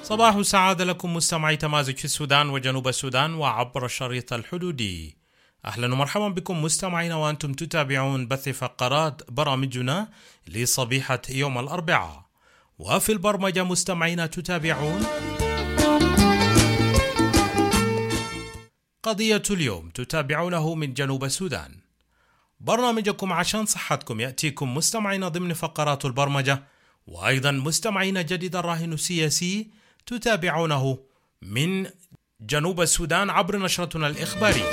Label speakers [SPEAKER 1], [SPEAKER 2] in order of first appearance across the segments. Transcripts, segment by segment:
[SPEAKER 1] صباح السعادة لكم مستمعي تمازج في السودان وجنوب السودان وعبر الشريط الحدودي. أهلا ومرحبا بكم مستمعين وأنتم تتابعون بث فقرات برامجنا لصبيحة يوم الأربعاء. وفي البرمجة مستمعين تتابعون قضية اليوم تتابعونه من جنوب السودان. برنامجكم عشان صحتكم يأتيكم مستمعين ضمن فقرات البرمجة، وأيضا مستمعين جديد الراهن السياسي تتابعونه من جنوب السودان عبر نشرتنا الإخبارية.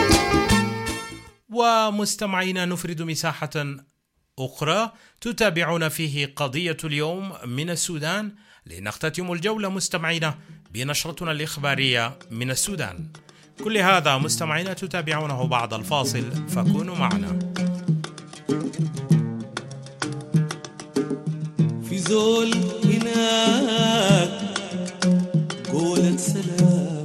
[SPEAKER 1] ومستمعين نفرد مساحة أخرى تتابعون فيه قضية اليوم من السودان لنختتم الجولة مستمعين بنشرتنا الإخبارية من السودان. كل هذا مستمعين تتابعونه بعد الفاصل، فكونوا معنا.
[SPEAKER 2] في زول هناك قولة سلام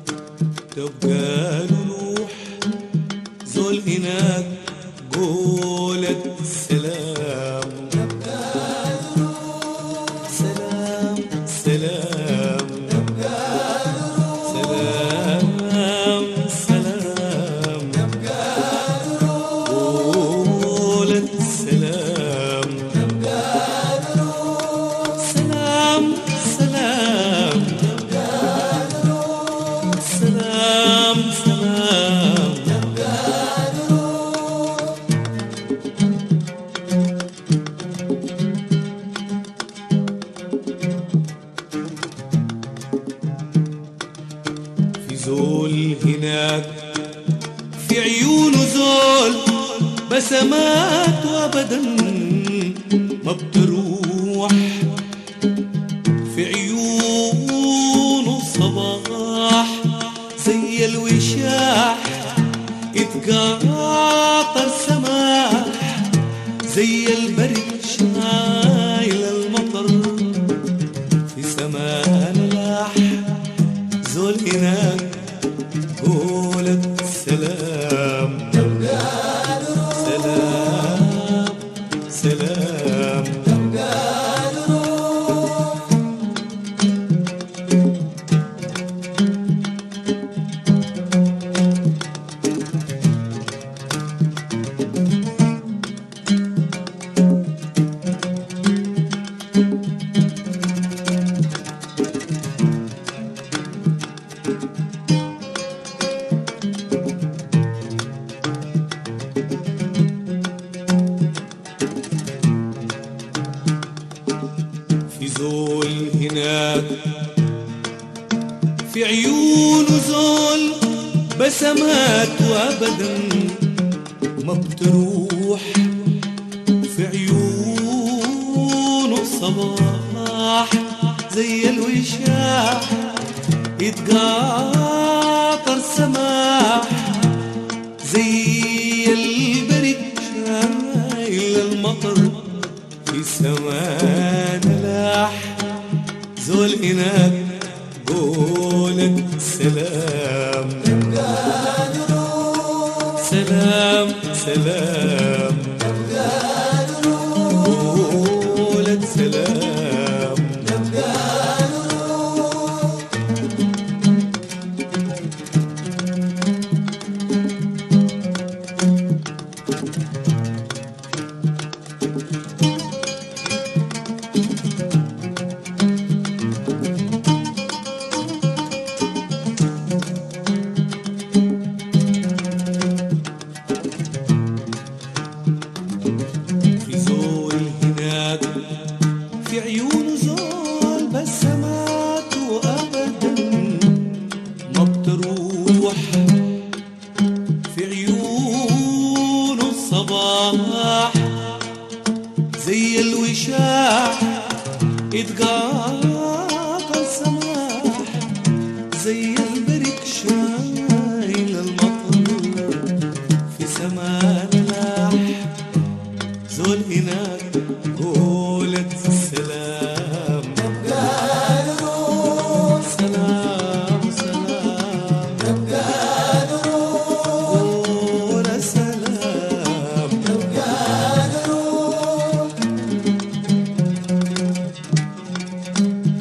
[SPEAKER 2] تبقى له روح، زول هناك قولة سلام تبقى له روح، سلام سلام تبقى له روح، سلام سلام تبقى له روح، قولة سلام تبقى له روح، سلام سلام تبقى له روح، سلام سلام تبقى له روح. في زول هناك في عيونه زول بسمات وابدا ما بتروح، في عيونه الصباح زي الوشاح اتقاطر سماح، زي البرد شايل المطر في سمان لاح، زول هناك قولة سلام تبقى له، سلام سلام تبقى له. في زول هناك في عيونه زول بسمات وابدا ما بتروح، في عيونه الصباح زي الوشاح يتقاطر سماح، زي البرد شايل المطر في سمان لاح، زول هناك قولة سلام تبقى له روح، سلام سلام تبقى له روح، قولة سلام تبقى له روح. في زول هناك في عيونه زول بسمات وابدا ما بتروح، في عيونه الصباح زي الوشاح اتقاطر سماح، زي البرد شايل المطر في سمان لاح، زول هناك قولة سلام تبقى له روح، سلام سلام تبقى له روح، قولة سلام تبقى له روح.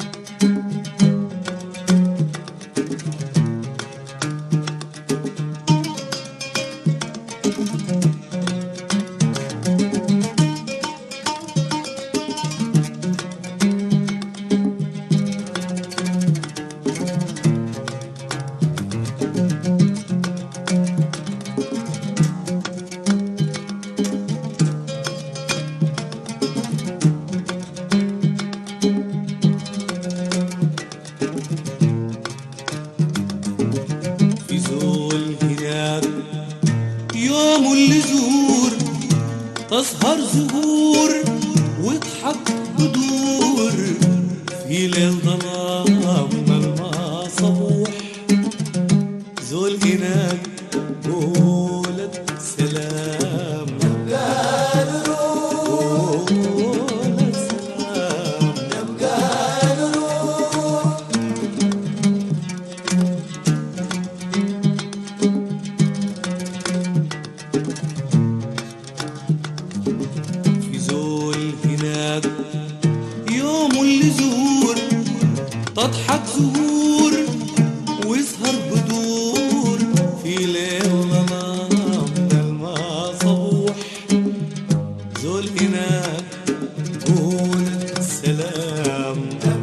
[SPEAKER 2] تضحك زهور ويسهر بدور في ليل ظلام ضلمة صبوح زول هناك قول السلام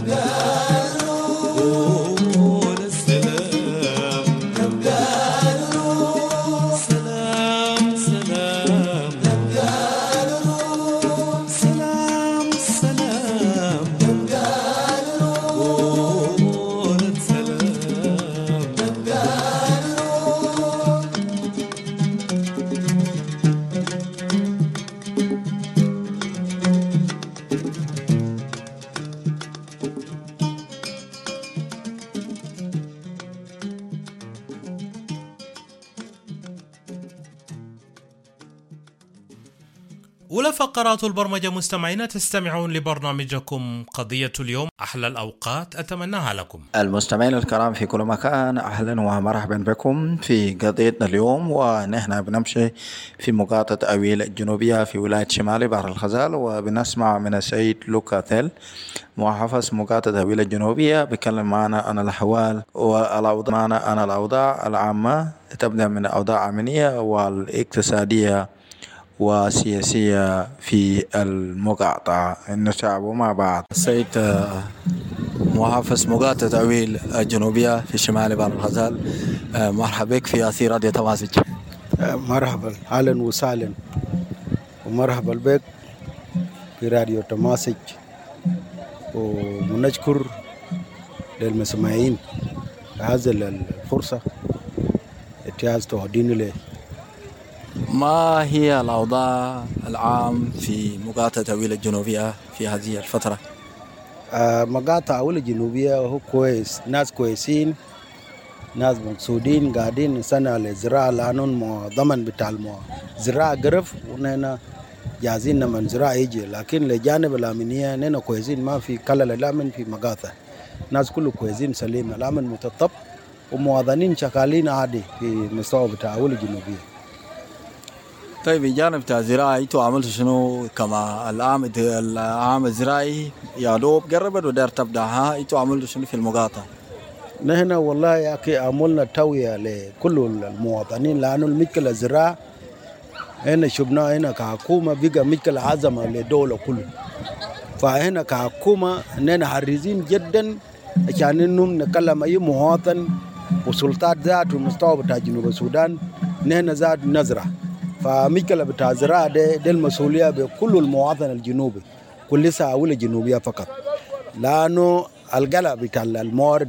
[SPEAKER 2] قول السلام سلام سلام سلام سلام قول السلام
[SPEAKER 1] أولى فقرات البرمجة مستمعين، تستمعون لبرنامجكم قضية اليوم. أحلى الأوقات أتمناها لكم.
[SPEAKER 3] المستمعين الكرام في كل مكان، أهلا ومرحبا بكم في قضيتنا اليوم. ونحن بنمشي في مقاطعة أويل الجنوبية في ولاية شمالي بحر الغزال، وبنسمع من السيد لوكا تيل محافظ مقاطعة أويل الجنوبية بيتكلم معنا عن الأحوال الأوضاع العامة، تبدأ من الأوضاع الأمنية والاقتصادية وسياسية في المقاطعة. نتابع مع بعض. السيد محافظ مقاطعة أويل الجنوبية في شمال بحر الغزال، مرحبا بك في أثير راديو تماسج.
[SPEAKER 4] مرحبا، أهلا وسهلا ومرحبا بك في راديو تماسج، ونشكر للمسمعين هذه الفرصة اتياز تهدين له.
[SPEAKER 3] ما هي الأوضاع العام في مقاطعة أويل الجنوبية في هذه الفترة؟
[SPEAKER 4] مقاطعة أويل الجنوبية هو كويس، ناس كويسين، ناس مقصودين قاعدين سنة للزراعة، لأنهم ضمن بتاع الزراعة قرف، ونحن جاهزين من زراعة يجي. لكن لجانب الأمنية نحن كويسين، ما في كلل الأمن في مقاطع، ناس كله كويسين سليم، الأمن متطب ومواطنين شغالين عادي في مستوى بتاع أويل الجنوبية.
[SPEAKER 3] طيب بجانب بتاع الزراعة انتوا عملتوا شنو كما العام الزراعي يا دوب قربت ودار تبدأها، انتوا عملتوا شنو في المقاطعة؟
[SPEAKER 4] نحن والله يا أخي عملنا توعية لكل المواطنين، لأنه المشكلة الزراعة هنا شفناها هنا كحكومة بقى مشكلة عظمة للدولة كله. فهنا كحكومة نحن حريصين جدا عشان إنه نكلم أي مواطن وسلطات ذات المستوى بتاع جنوب السودان، نحن ذات نزرع. فمشكلة بتاع الزراعة دي المسؤولية بكل المواطن الجنوبي، كل ساعة أولى جنوبية فقط، لأنه القلق بتاع الموارد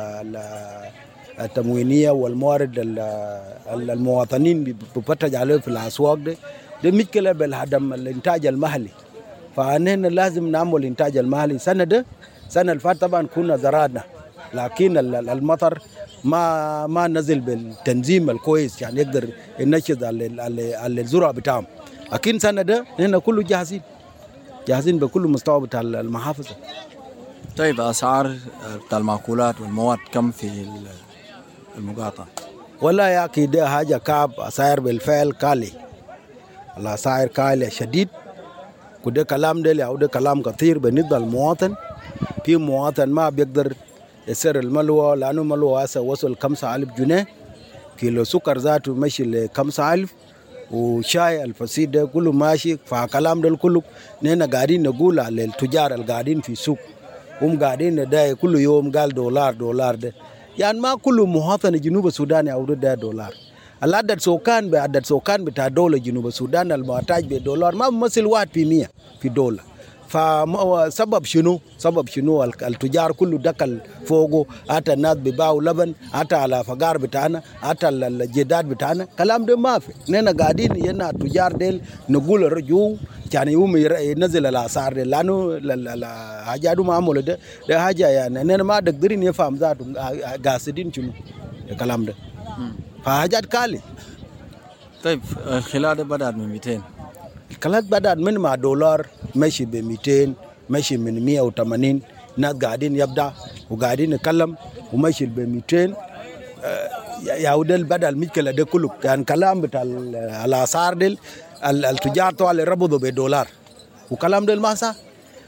[SPEAKER 4] التموينية والموارد المواطنين بفتج عليه في الأسواق دي مشكلة بالهدم الإنتاج المحلي. فنحن لازم نعمل الإنتاج المحلي. سنة الفات طبعا كنا زرعنا، لكن المطر ما نزل بالتنظيم الكويس يعني يقدر ينشط على الزرع بتاعهم. لكن سنة ده هنا كله جاهزين بكل مستوى بتاع المحافظة.
[SPEAKER 3] طيب أسعار بتاع المأكولات والمواد كم في المقاطعة؟
[SPEAKER 4] والله يا أخي ده حاجة كعب، أسعار بالفعل كالي، الأسعار كالي شديد. وده كلام ده أو ده كلام كثير بالنسبة للمواطن. في مواطن ما بيقدر يسر الملوى، لأنه الملوى هسه وصل 5000 جنيه، كيلو سكر ذاته ماشي ل 5000، وشاي الفسيد ده كله ماشي. فكلام ده كله نحن قاعدين نقول على التجار القاعدين في السوق، هم قاعدين ده كل يوم قال دولار ده، يعني ما كل مواطن جنوب السودان يعود ده دولار. العدد سكان بعدد سكان بتاع دولة جنوب السودان المحتاج بدولار ما بيمثل 1% في دولة. فسبب شنو التجار كله دخل فوقه، حتى الناس بيباعوا لبن، حتى على فقار بتاعنا، حتى الجداد بتاعنا، كلام ده ما في. نحن قاعدين ينا التجار ديل نقول رجوع يعني يوم ينزل الاسعار دي، لانه الحاجات ما عملوا ده حاجه يعني نحن ما قادرين يفهم ذاتهم قاصدين شنو الكلام ده. فحاجات كالي.
[SPEAKER 3] طيب الخلال بدأت من 200،
[SPEAKER 4] الكلات بدأت من مع دولار ماشي ب 200، ماشي من 180. ناس قاعدين يبدأ وقاعدين نتكلم وماشي ب 200. يا ودل بدأ المشكلة ده كله كان كلام بتاع الأسعار دي. التجار طوال ربطوا بدولار وكلام ده ما صح.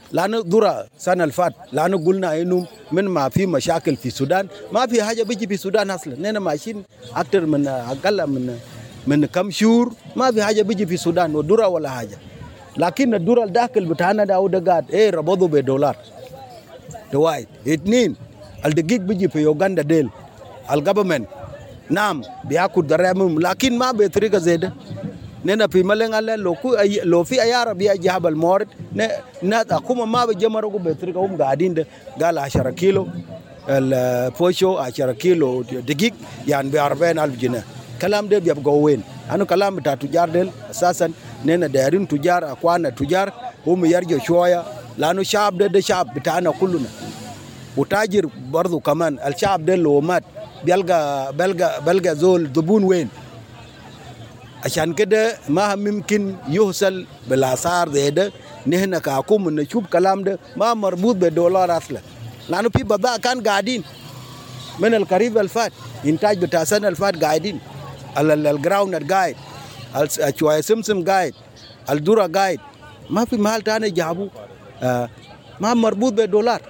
[SPEAKER 4] لأنه ذرة سنة الفات لأنه قلنا إنه من ما في مشاكل في السودان ما في حاجة بيجي في السودان أصلا. نحن ماشيين أكثر من أقل من كم شهور ما في حاجة بيجي في السودان والذرة ولا حاجة. لكن الذرة الداخل بتاعنا ده قاعد ربطوا بدولار ده واحد. اثنين الدقيق بيجي في يوغندا ديل الجفرمنت نعم بياخد ضرائب لكن ما بطريقة زي ده. نحن في ملنغ لو في أيارة بيجي هذا المورد ناس أقوم ما بيجمروا بطريقة هم قاعدين ده قال 10 كيلو الفوشو 10 كيلو دقيق يعني ب40,000 جنيه. كلام ده بيبقى وين؟ أنا كلام بتاع تجار ديل أساسا نحن دايرين تجار أخواننا تجار هم يرجعوا شوية لأنه الشعب ده شعب بتاعنا كلنا وتاجر برضو كمان. الشعب ده لو مات بلقى زول زبون وين؟ عشان كده ما ممكن يحصل بالاسعار زي ده. نحن كحكومه نشوف كلام ده ما مربوط بالدولار اصلا لانه في بضاعه كان قاعدين من القريب الفات انتاج بتاع السنه الفات قاعدين الجراوند قاعد شويه سمسم قاعد الذره قاعد ما في محل ثاني جابوه ما مربوط بالدولار.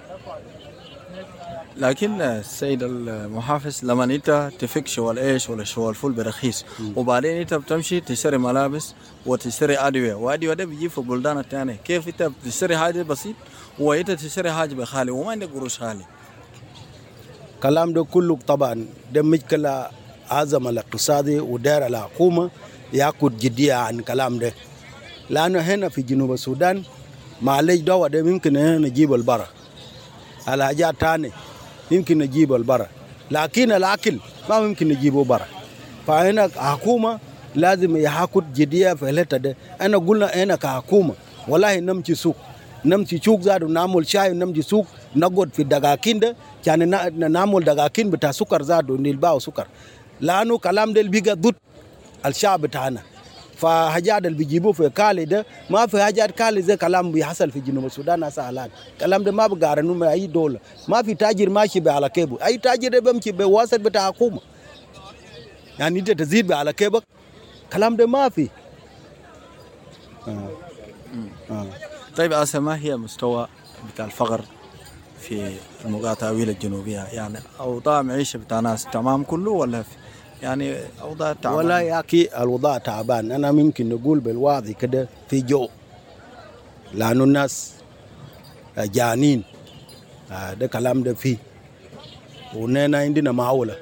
[SPEAKER 3] لكن السيد المحافظ لما انت تفك شوال ايش ولا شوال فول برخيص وبعدين انت بتمشي تشتري ملابس وتشتري ادويه وادويه ده بيجي في بلدان الثانيه، كيف انت بتشتري حاجه بسيط وانت تشتري حاجه بخالي وما عندك قروش خالي؟
[SPEAKER 4] كلام ده كله طبعا ده مشكله عظم الاقتصادي ودار الحكومه ياخد جديه عن كلام ده. لانه هنا في جنوب السودان معلش دواء ده ممكن نجيب البرا الحاجات ثانيه يمكن نجيب البرا لكن الأكل ما ممكن نجيبه برا. فهنا حكومة لازم ياخد جدية في الحتة ده. أنا قلنا هنا كحكومة والله نمشي سوق زاد ونعمل شاي ونمشي سوق نقعد في الدقاقين ده كان نعمل دقاقين بتاع سكر زاد ونلباو سكر لأنه كلام ده بيجا ضد الشعب بتاعنا. فحاجات اللي بيجيبوه في كالي ده ما في حاجات كالي زي كلام بيحصل في جنوب السودان هسه الان. كلام ده ما بقارنوه مع اي دوله. ما في تاجر ماشي على كيبه، اي تاجر بيمشي بواسط بتاع حكومه. يعني انت تزيد على كيبك كلام ده ما في.
[SPEAKER 3] طيب ما هي مستوى بتاع الفقر في المقاطعة الجنوبية؟ يعني اوضاع معيشه بتاع ناس تمام كله ولا في يعني أوضاع تعبان؟
[SPEAKER 4] ولا يا أخي الوضع تعبان. أنا ممكن نقول بالواضح كده في جو لأنه الناس جانين ده كلام ده فيه. ونحن عندنا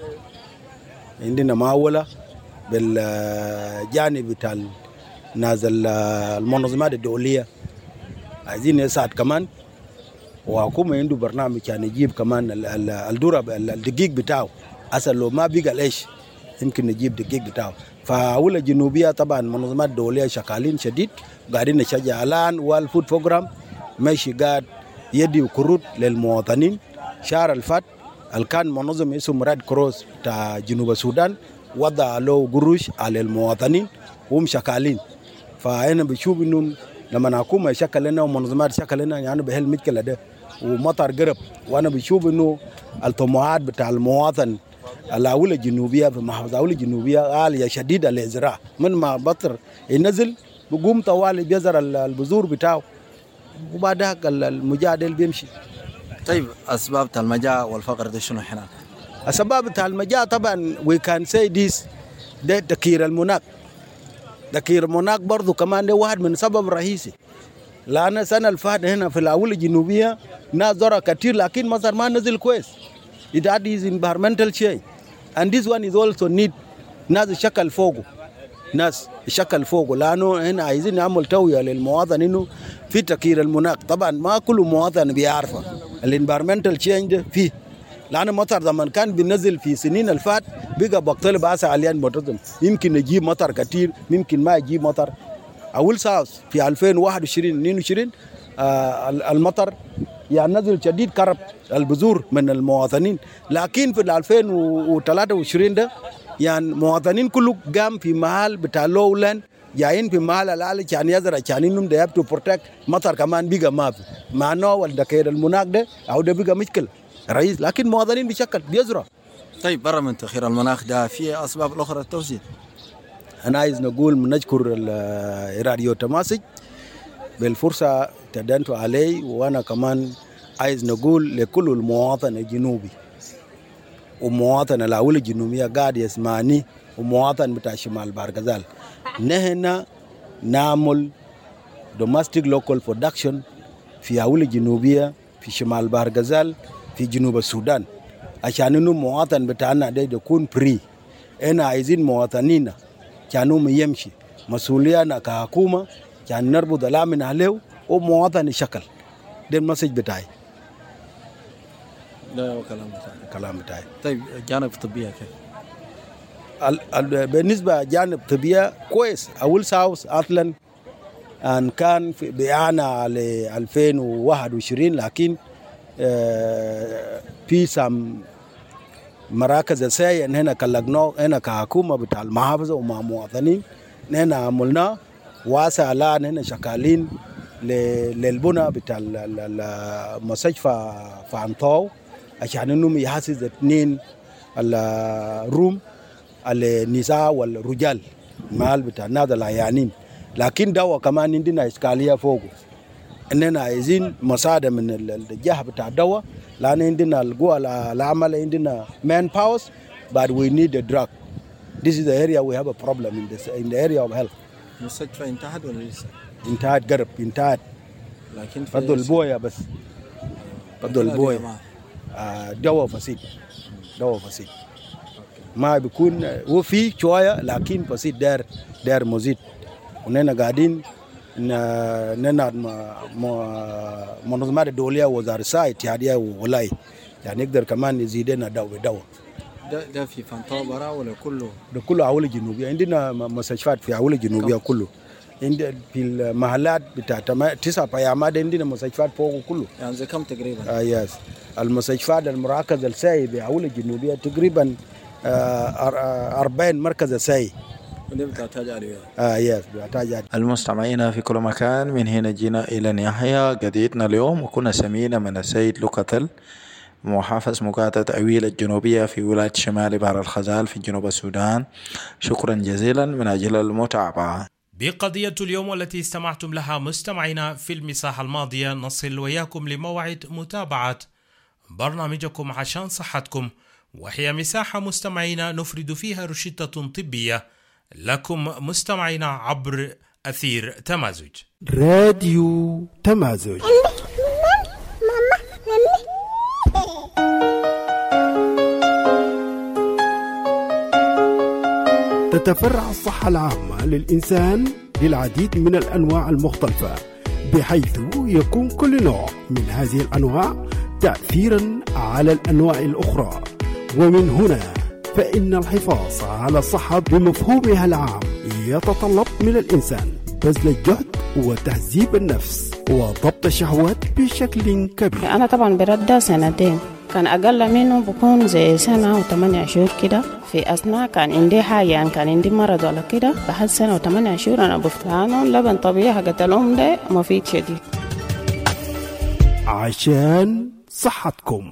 [SPEAKER 4] معولة بالجانب بتاع ناس المنظمات الدولية عايزين يساعد كمان. وحكومة عنده برنامج يعني يجيب كمان الذرة الدقيق بتاعه أصل لو ما بيقى ليش يمكن نجيب دقيق بتاعه. فأولى الجنوبية طبعا منظمات دولية شغالين شديد قاعدين نشجع الآن. والفود بروجرام ماشي قاعد يدي كروت للمواطنين. شهر الفات كان منظم اسمه ريد كروس بتاع جنوب السودان وضع له قروش على المواطنين وهم شغالين. فأنا بشوف إنه لما الحكومة يشكل لنا ومنظمات شكل لنا يعني بهل المشكلة ده ومطر قرب. وأنا بشوف إنه الطموحات بتاع المواطن الأولى الجنوبية في محافظة الأولى الجنوبية عالية شديدة للزراعة. من ما بطر ينزل بقوم طوالي بيزر البذور بتاعه وبعدها المجادل بيمشي.
[SPEAKER 3] طيب أسباب المجاعة والفقر ده شنو هنا؟
[SPEAKER 4] أسباب المجاعة طبعا we can say this ده تغيير المناخ. تغيير المناخ برضو كمان ده واحد من سبب رئيسي. لأن السنة الفات هنا في الأولى الجنوبية ناس زرع كتير لكن مصر ما نزل كويس. That is environmental change and this one is also need ناس يشكل فوقه لأنه هنا عايزين نعمل توعية للمواطن إنه في تغيير المناخ. طبعا ما كل مواطن بيعرفه الانفيرمنتال تشينج فيه. لأنه مطر زمان كان بينزل في سنين الفات بقى بقتل بأس عليان متردم يمكن يجيب مطر كتير ممكن ما يجيب مطر. أول ساوس في 2021 المطر يعني نزل شديد كرب البذور من المواطنين. لكن في 2023 ده يعني مواطنين كله قام في محل بتاع لولاند جايين في محل العالي كان يزرع كان انهم they have to protect مطر كمان بيجا ما في مع انه والدكير المناخ ده او ده بيجا مشكله رئيس. لكن مواطنين بشكل بيزرع.
[SPEAKER 3] طيب برا من تأخير المناخ ده في اسباب الاخرى التوزيع؟
[SPEAKER 4] انا عايز نقول نشكر راديو تماسك بالفرصة تدنتوا علي، وأنا كمان عايز نقول لكل المواطن الجنوبي ومواطن الأول الجنوبية قاعد يسمعني ومواطن بتاع شمال بارغزال، نحن نعمل domestic local production في أول الجنوبية في شمال بارغزال في جنوب السودان، عشان إنه مواطن بتاعنا ده يكون بري. أنا عايزين مواطنينا كانوا يمشي مسؤولينا كحكومة كان نربط الأمن عليه ومواطن شكل. ده المسج بتاعي.
[SPEAKER 3] ده هو كلام بتاعي. طيب جانب طبية كيف؟
[SPEAKER 4] بالنسبة جانب طبية كويس. أول ساوث أتلان أن كان بيعنا ل 2021، لكن في سام مراكز السيئة هنا كلقناه هنا كحكومة بتاع المحافظة ومع مواطنين هنا عملنا واسع. الآن هنا شغالين للبناء بتاع المستشفى فانطاو عشان انهم يحسس 2 الروم النساء والرجال مال بتاع الناس العيانين. لكن دواء كمان عندنا إشكالية فوقه، اننا عايزين مساعدة من الجهة بتاع الدواء، لأن عندنا القوى العمل عندنا man powers but we need a drug. This is the area we have a problem in the area of health.
[SPEAKER 3] المستشفى انتهت ولا لسه؟
[SPEAKER 4] انتهت قرب انتهت،
[SPEAKER 3] لكن
[SPEAKER 4] فضل البوية بس فضل البوية. دواء فسيد ما بيكون هو في شوية، لكن فسيد دار مزيد. ونحن قاعدين ننعد منظمات الدولية ووزارة الصحة اتحادية وولاية يعني نقدر كمان يزيدنا دواء.
[SPEAKER 3] ده في فانطاو برا ولا كله؟
[SPEAKER 4] ده كله أول الجنوبية، عندنا مستشفيات في أول الجنوبية كله. عند في المحلات بتاع 9 بيامات عندنا مستشفيات فوق كله.
[SPEAKER 3] يعني زي كم تقريبا؟
[SPEAKER 4] يس. المستشفيات المراكز الساي بأول الجنوبية تقريبا 40 مركز ساي.
[SPEAKER 3] بتحتاج عليه.
[SPEAKER 4] يس بتحتاج عليه.
[SPEAKER 3] المستمعين في كل مكان، من هنا جينا إلى نهاية قضيتنا اليوم، وكنا سمينا من السيد لوكاتل محافظ مقاطعة أويل الجنوبية في ولاية شمال بحر الغزال في جنوب السودان. شكرا جزيلا من أجل المتابعة.
[SPEAKER 1] بقضية اليوم والتي استمعتم لها مستمعينا في المساحة الماضية، نصل وياكم لموعد متابعة برنامجكم عشان صحتكم، وهي مساحة مستمعينا نفرد فيها روشتة طبية لكم مستمعينا عبر أثير تمازج.
[SPEAKER 5] راديو تمازج. تتفرع الصحة العامة للإنسان للعديد من الأنواع المختلفة، بحيث يكون كل نوع من هذه الأنواع تأثيرا على الأنواع الأخرى. ومن هنا فإن الحفاظ على الصحة بمفهومها العام يتطلب من الإنسان بذل الجهد وتهذيب النفس وضبط الشهوات بشكل كبير.
[SPEAKER 6] أنا طبعا برد 2 كان أقل منه بكون زي 1 و8 شهور كده. في أثناء كان عندي حاجة يعني كان عندي مرض ولا كده، بعد 1 و8 شهور أنا بفتانه لبن طبيعي حقت الأم ده مفيد شديد.
[SPEAKER 5] عشان صحتكم.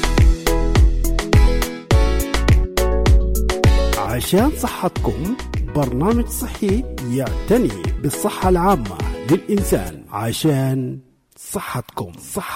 [SPEAKER 5] عشان صحتكم برنامج صحي يعتني بالصحة العامة للإنسان. عشان صحتكم.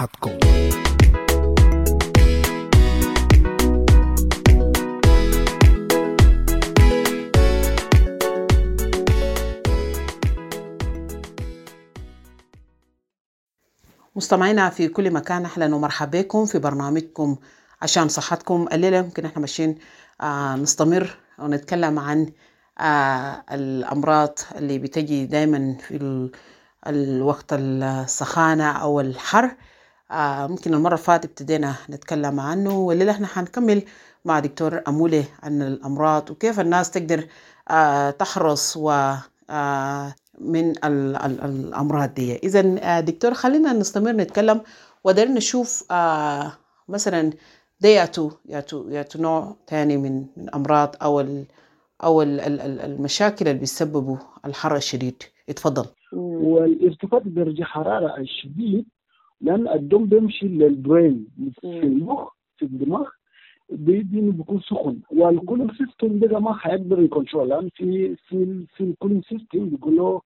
[SPEAKER 7] مستمعينا في كل مكان، أهلا ومرحبا بكم في برنامجكم عشان صحتكم. الليلة ممكن احنا ماشيين نستمر ونتكلم عن الأمراض اللي بتجي دايما في الوقت السخانة أو الحر. ممكن المرة اللي فاتت ابتدينا نتكلم عنه، والليلة احنا حنكمل مع دكتور أمولي عن الأمراض وكيف الناس تقدر تحرص من الأمراض دي. إذن دكتور خلينا نستمر نتكلم ودرنا نشوف مثلا ده ياتو نوع تاني من أمراض أو المشاكل اللي بيسببوا الحر الشديد. اتفضل.
[SPEAKER 8] والارتفاع درجة حرارة الشديد لأن الدم بيمشي للبرين في المخ في الدماغ بيكون سخن، والكولينج سيستم ده ما هيقدر يكنترول، لأن في الكولينج سيستم بيقولوا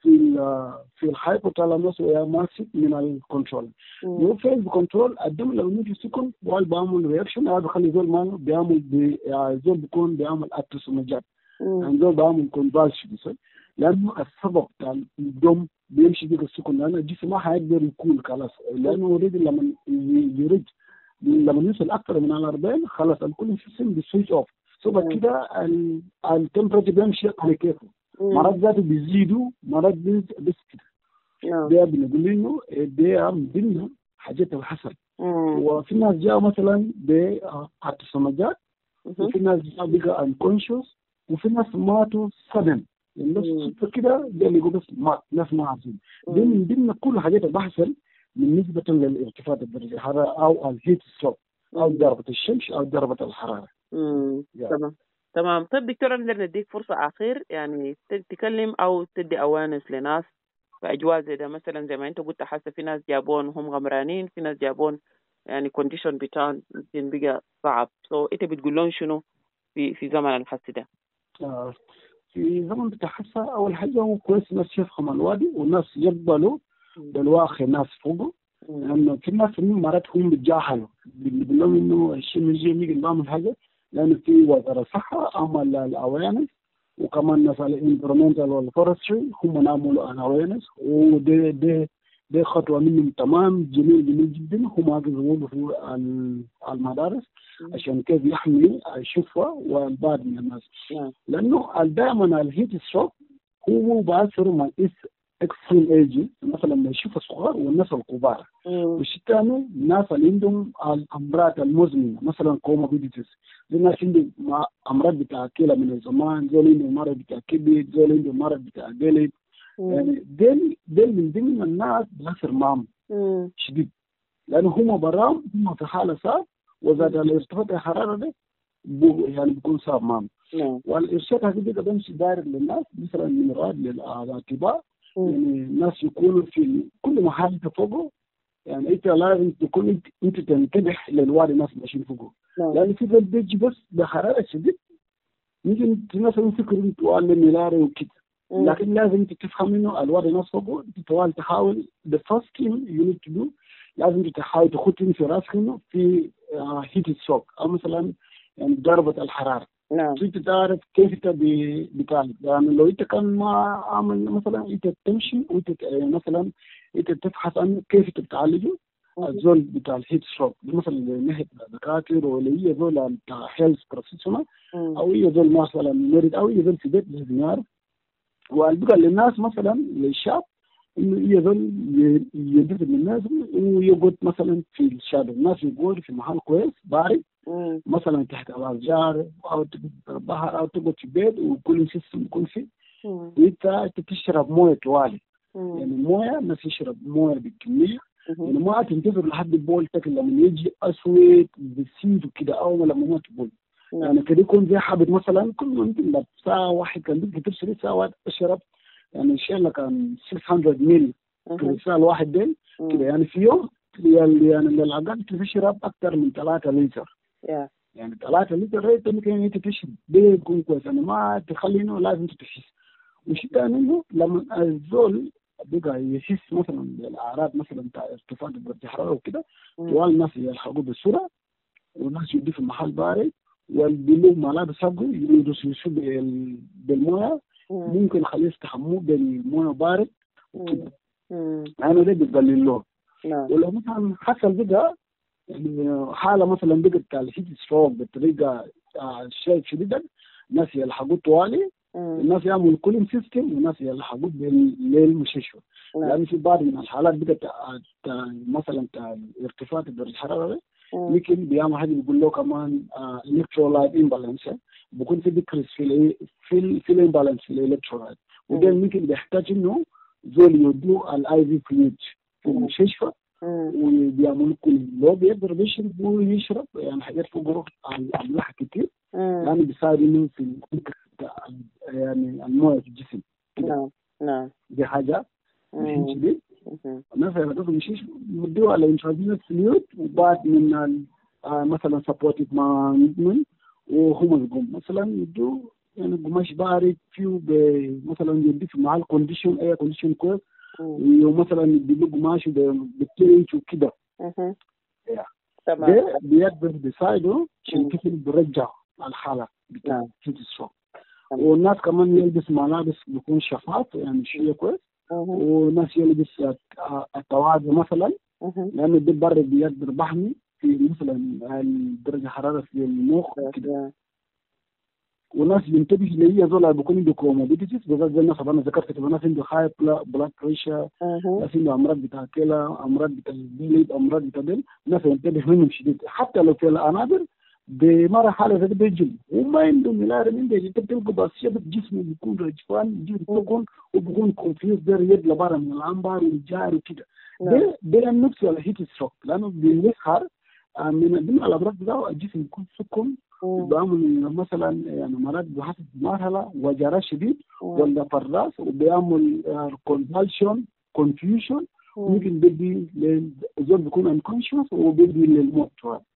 [SPEAKER 8] في الهايبوثالاموس وهي ماسك من الكنترول. لو فيل بكنترول الدم لو يجي سكن وال بيعمل رياكشن هذا بخلي زول ما بيعمل زول بيكون بيعمل اتسومجات، يعني زول بيعمل كونفالشن، لانه السبب بتاع الدم بيمشي بيك السكن، لان الجسم ما حيقدر يكون خلاص، لانه اوريدي لما يريد لما يوصل اكثر من 40 خلاص الكل سيستم بيسويتش اوف، سو كده التمبريتشر بيمشي على كيفه. مرات ذاته بيزيدوا مرات بس كده. ده بنقول انه ده من ضمن حاجات الحصل. وفي ناس جاءوا مثلا باتسومجات، وفي ناس جاءوا بقى انكونشوس، وفي ناس ماتوا صدم، الناس كده ده اللي يقول بس مات، ناس ما عارفين. دي من ضمن كل حاجات اللي بحصل بالنسبه للارتفاع درجه الحراره او الهيت ستروك او ضربه الشمس او ضربه الحراره.
[SPEAKER 7] تمام. طيب دكتور، نقدر نديك فرصه اخير يعني تتكلم او تدي اوانس لناس في اجواء زي ده، مثلا زي ما انت قلت حاسه في ناس جابون هم غمرانين، في ناس جابون يعني كونديشن بتاعهم يمكن بقى صعب، انت بتقول لهم شنو في زمن الحس ده؟
[SPEAKER 8] في زمن بتاع حسه اول حاجه هو كويس الناس يفهم الوادي والناس يقبلوا بالواقع ناس فوقه، لانه في ناس مرات هم بيتجاهلوا بيقول لهم انه الشيء يجي بعمل حاجه، لانه في وزاره الصحه عمل الاويرنس، وكمان ناس الانفيرمنتال والفورستري هم عملوا الاويرنس، دي خطوه منهم تمام جميل جدا. هم عايزين في المدارس عشان كيف يحمي الشفوه والبعض من الناس، لانه دائما الهيت ستروك هو بأثر مع اكستريم ايج، مثلا لما يشوف الصغار والناس الكبار. والشيء الثاني الناس اللي عندهم الامراض المزمنه مثلا كوموربيديتيز، زي الناس عندهم امراض بتاع كلى من الزمان، زول عندهم مرض بتاع كبد، زول عندهم مرض بتاع جلد، يعني ديل من ضمن الناس بأثر معهم شديد، لانه هم برام هم في حاله صعب، وزاد الارتفاع الحراره ده يعني بيكون صعب معهم. والارشاد هذا بيمشي داير للناس مثلا المراد للاطباء، يعني الناس يكونوا في كل محل فوقه، يعني انت لازم تكون انت تنتبه للوادي الناس ماشيين فوقه، لان في بيجي بس بحراره شديد يمكن الناس يفكروا انت والله ملاري وكده، لكن لازم تفهم انه الوادي الناس فوقه انت تحاول the first thing you need to do لازم تحاول تخط في راسك انه في هيت ستروك او مثلا يعني ضربه الحراره. انت تعرف كيف انت بتعالج، يعني لو انت كان ما عامل مثلا انت تمشي وانت مثلا انت تبحث عن كيف انت بتعالجه الزول بتاع الهيت ستروك مثلا من ناحيه الدكاتره، ولا هي زول بتاع هيلث بروفيشنال او هي زول مثلا مريض او هي زول في بيت لازم يعرف. والبقى للناس مثلا للشعب انه يظل ينتبه للناس ويقعد مثلا في الشارع، الناس يقعد في محل كويس بارد مثلا تحت الاشجار او تقعد في البحر او تقعد في بيت وكل سيستم يكون فيه، وانت تشرب مويه طوالي، يعني مويه الناس يشرب مويه بكميه، يعني ما تنتظر لحد البول تاكل لما يجي اسود بسيط وكده او لما ما تبول، يعني كده يكون زي حابب مثلا كل يمكن ساعه واحد كان بدك تشرب ساعه واحد اشرب يعني شيء لك 600 مل في الساعه الواحد دين كده، يعني في يوم يعني للأقل تشرب اكثر من 3 لتر، يعني 3 لتر انت ممكن انت تشرب ده يكون كويس، يعني ما تخلي انه لازم تحس. وشيء ثاني انه لما الزول بقى يحس مثلا بالاعراض مثلا بتاع ارتفاع درجه الحراره وكده، طوال الناس يلحقوا بسرعه والناس يدوا في المحل بارد والبلوغ ملابس حقه يدوسوا بالمويه، ممكن يخليه يستحموا بالمويه بارد وكده، يعني ده بيقلل له. ولو مثلا حصل بقى يعني حاله مثلا بقت الهيت ستروك بطريقه شيء شديدا، الناس يلحقوا طوالي، الناس يعملوا كولين سيستم والناس يلحقوا للمستشفى، لان في بعض من الحالات بقت مثلا ارتفاع درجه الحراره يمكن بيعمل حاجه بيقول له كمان الكترولايت امبالانس، بيكون في ديكريس في الامبالانس في الالكترولايت، وده يمكن بيحتاج انه زول يدوا الاي في فلويد في المستشفى وبيعملوا كل لو بيقدر بيشرب ويشرب يعني حاجات فوق الاملاح كتير، يعني بيساعد انه في يعني المويه في الجسم.
[SPEAKER 7] نعم
[SPEAKER 8] دي حاجه مهم شديد. مثلا تاخذ مشيش بدوا على انترافينوس فلويد، وبعد من مثلا سبورتيف مانجمنت وهم يقوم مثلا يدوا يعني قماش بارد فيه مثلا يضيف مع الكونديشن اي كونديشن كويس، ومثلا يديله قماش بالتريش وكده.
[SPEAKER 7] تمام.
[SPEAKER 8] ده بيقدر بيساعده عشان كيف بيرجع الحالة بتاع هيت ستروك. والناس كمان يلبس ملابس بيكون شفاف يعني شيء كويس، وناس يلبس التوازي مثلا، لأنه ده برد بيقدر بحمي في مثلا درجة حرارة في المخ كده. وناس بينتبه اللي هي زول بيكون عنده كوموربيديتيز، بالذات زي الناس انا ذكرت كده، ناس عنده هاي بلاد بريشر، ناس عنده امراض بتاع كلى، امراض بتاع البليد، امراض بتاع دل، ناس ينتبه منهم شديد. حتى لو في الانابر بمرحله زي بيجل وما عنده ملارم، عنده انت بتلقى بسيط جسمه بيكون رجفان، جسمه بيكون كونفيوز، ده يد لبره من العنبر والجار وكده. ده النفس على هيت ستروك، لانه بيسهر من الامراض بتاعه الجسم يكون سكون، بيعمل مثلا يعني مرات بحسب مرحله وجرة شديد ولا فراس، وبيعمل كونفالشن كونفيوجن، ممكن بيدي للزول بيكون انكونشوس وبيدي للموت.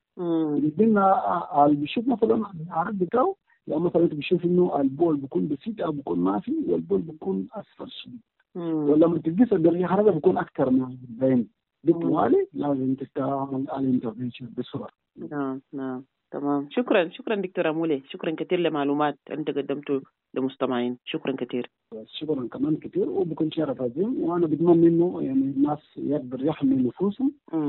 [SPEAKER 8] اللي بيشوف مثلا العرض بتاعه، يعني مثلا انت بتشوف انه البول بيكون بسيط او بيكون ما في، والبول بيكون اصفر شديد، ولما تقيس درجه الحراره بيكون اكثر من 40 بالطوالي، لازم تستعمل الانترفنشن بسرعه.
[SPEAKER 7] نعم تمام. شكرا دكتور أمولي، شكرا كثير لمعلومات انت قدمته للمستمعين. شكرا كثير.
[SPEAKER 8] شكرا كمان كثير، وبكون شرف عظيم، وانا بتمنى انه يعني الناس يقدر يحمي نفوسهم،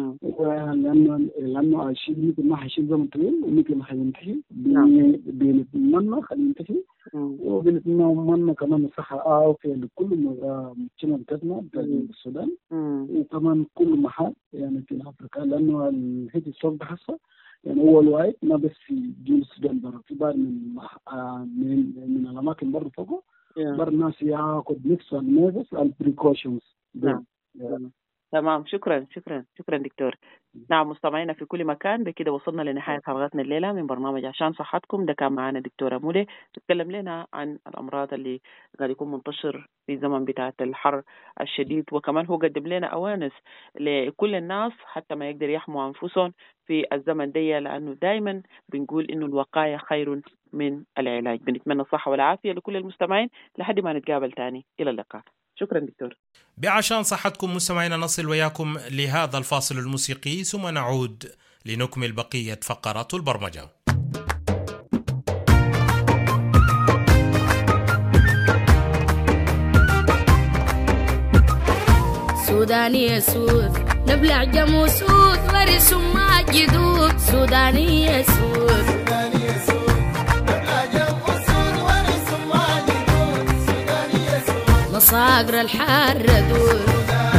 [SPEAKER 8] لانه الشيء ممكن ما حيشيل زمن طويل وممكن حينتهي. بنتمنى حينتهي، وبنتمنى كمان الصحه عافيه لكل مجتمع بتاعنا في السودان، وكمان كل محل يعني في افريقيا، لانه الهيت ستروك ده حصل يعني هو الواحد ما بس في جنوب السودان، برا في بعض من الاماكن برا فوقه، برا الناس ياخذ نفس النفس البريكوشنز.
[SPEAKER 7] تمام. شكرا دكتور. نعم مستمعينا في كل مكان، بكده وصلنا لنهاية حلقتنا الليلة من برنامج عشان صحتكم. ده كان معنا دكتور أمولي تتكلم لنا عن الأمراض اللي قاعد يكون منتشر في زمن بتاعة الحر الشديد، وكمان هو قدم لنا أوانس لكل الناس حتى ما يقدر يحموا أنفسهم في الزمن ده، لأنه دايما بنقول إنه الوقاية خير من العلاج. بنتمنى الصحة والعافية لكل المستمعين لحد ما نتقابل تاني. إلى اللقاء. شكرا دكتور.
[SPEAKER 1] بعشان صحتكم مستمعينا نصل وياكم لهذا الفاصل الموسيقي، ثم نعود لنكمل بقية فقرات البرمجة.
[SPEAKER 9] سوداني سود نبلع جمو سود ورس ما جدود. سوداني سود نبلع جمو سود ورس ما جدود. سوداني سود مصاقر الحار دود.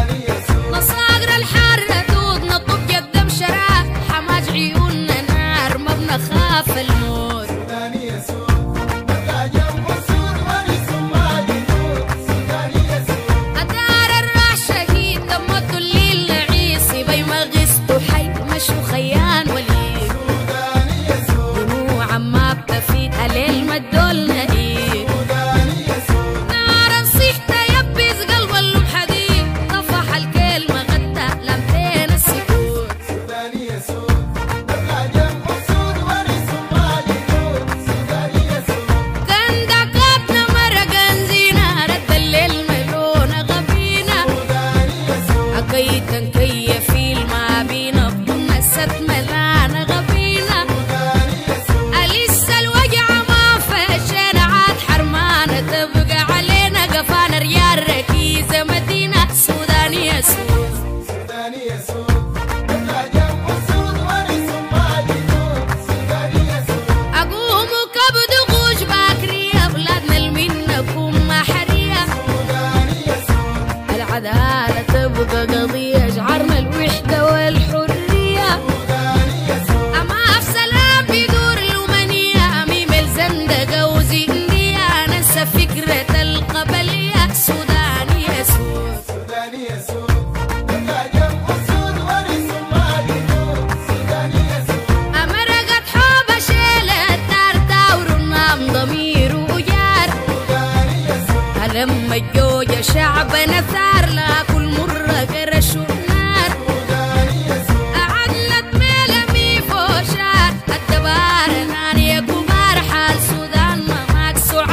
[SPEAKER 9] مصاقر الحار دود نطب جدم شراب حماج عيوننا نار ما بنخاف الموت. سوداني سود نبلع جمو سود ورس ما جدود. سوداني سود أدار الراح شهيد دمت الليل نعيسي بي ما غصتو حي مشو خيان وليد. سوداني سود دموع ما بتفيد عليل ما الدول نهيد. سوداني سود نار نصيح تيبز قلب اللوم حديد طفح الكلمة غدا لمتين السكوت. سوداني سود نبلع جمو سود ورس ما جدود. سوداني سود كان دعقابنا مرة قنزينا رد الليل ملونة غبينا. سوداني سود عقيدا كيفي ما بينا بنا ست ملانا غبينا. سوداني سود أليس الوجع ما فشنا عاد حرمانة تبقى علينا قفانا ريال ركيزة مدينة. سوداني سود سوداني سود نبلع جمو سود ورس ما جدود. سوداني سود أقوم وكبد غوش باكرية بلادنا المنكم محرية. سوداني سود العدالة تبقى قضية جعرنا الوحدة والحرية. سوداني سود أما أفسلام بدور الأمنية أميم الزندقة وزندية ننسى فكرة القبلية. سوداني سود سوداني سود نبلع جمو سود ورس ما جدود. سوداني سود أمرقت حب شيلة تار ونام ضمير وجار. سوداني سود لما الجوجة شعبنا ثار لا كل مرة قرش ونار. سوداني سود أعدلت ميلمي فوشار الدبار ناني كبار حال. سودان ما مكسو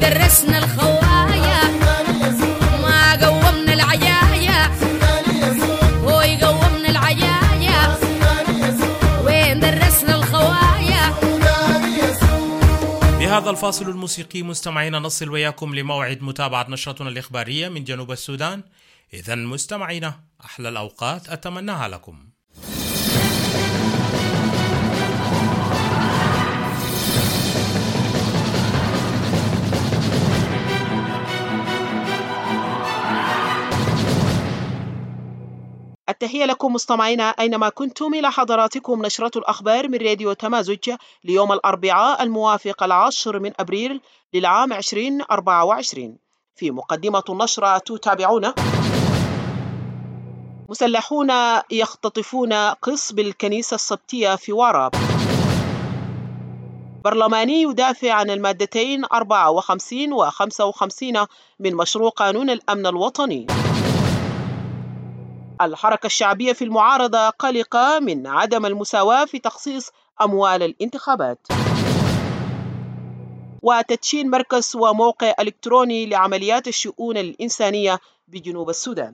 [SPEAKER 9] درسنا الخوايا ما قومنا العيايا هو يقومنا العيايا وين درسنا الخوايا.
[SPEAKER 1] بهذا الفاصل الموسيقي مستمعينا نصل وياكم لموعد متابعة نشرتنا الإخبارية من جنوب السودان. إذن مستمعينا أحلى الأوقات أتمناها لكم.
[SPEAKER 7] التحية لكم مستمعينا أينما كنتم. إلى حضراتكم نشرة الأخبار من راديو تمازج ليوم الأربعاء الموافق 10 من أبريل للعام 2024. في مقدمة النشرة تتابعون: مسلحون يختطفون قص بالكنيسة السبتية في وراب. برلماني يدافع عن المادتين 54 و 55 من مشروع قانون الأمن الوطني. الحركة الشعبية في المعارضة قلقة من عدم المساواة في تخصيص أموال الانتخابات. وتدشين مركز وموقع إلكتروني لعمليات الشؤون الإنسانية بجنوب السودان.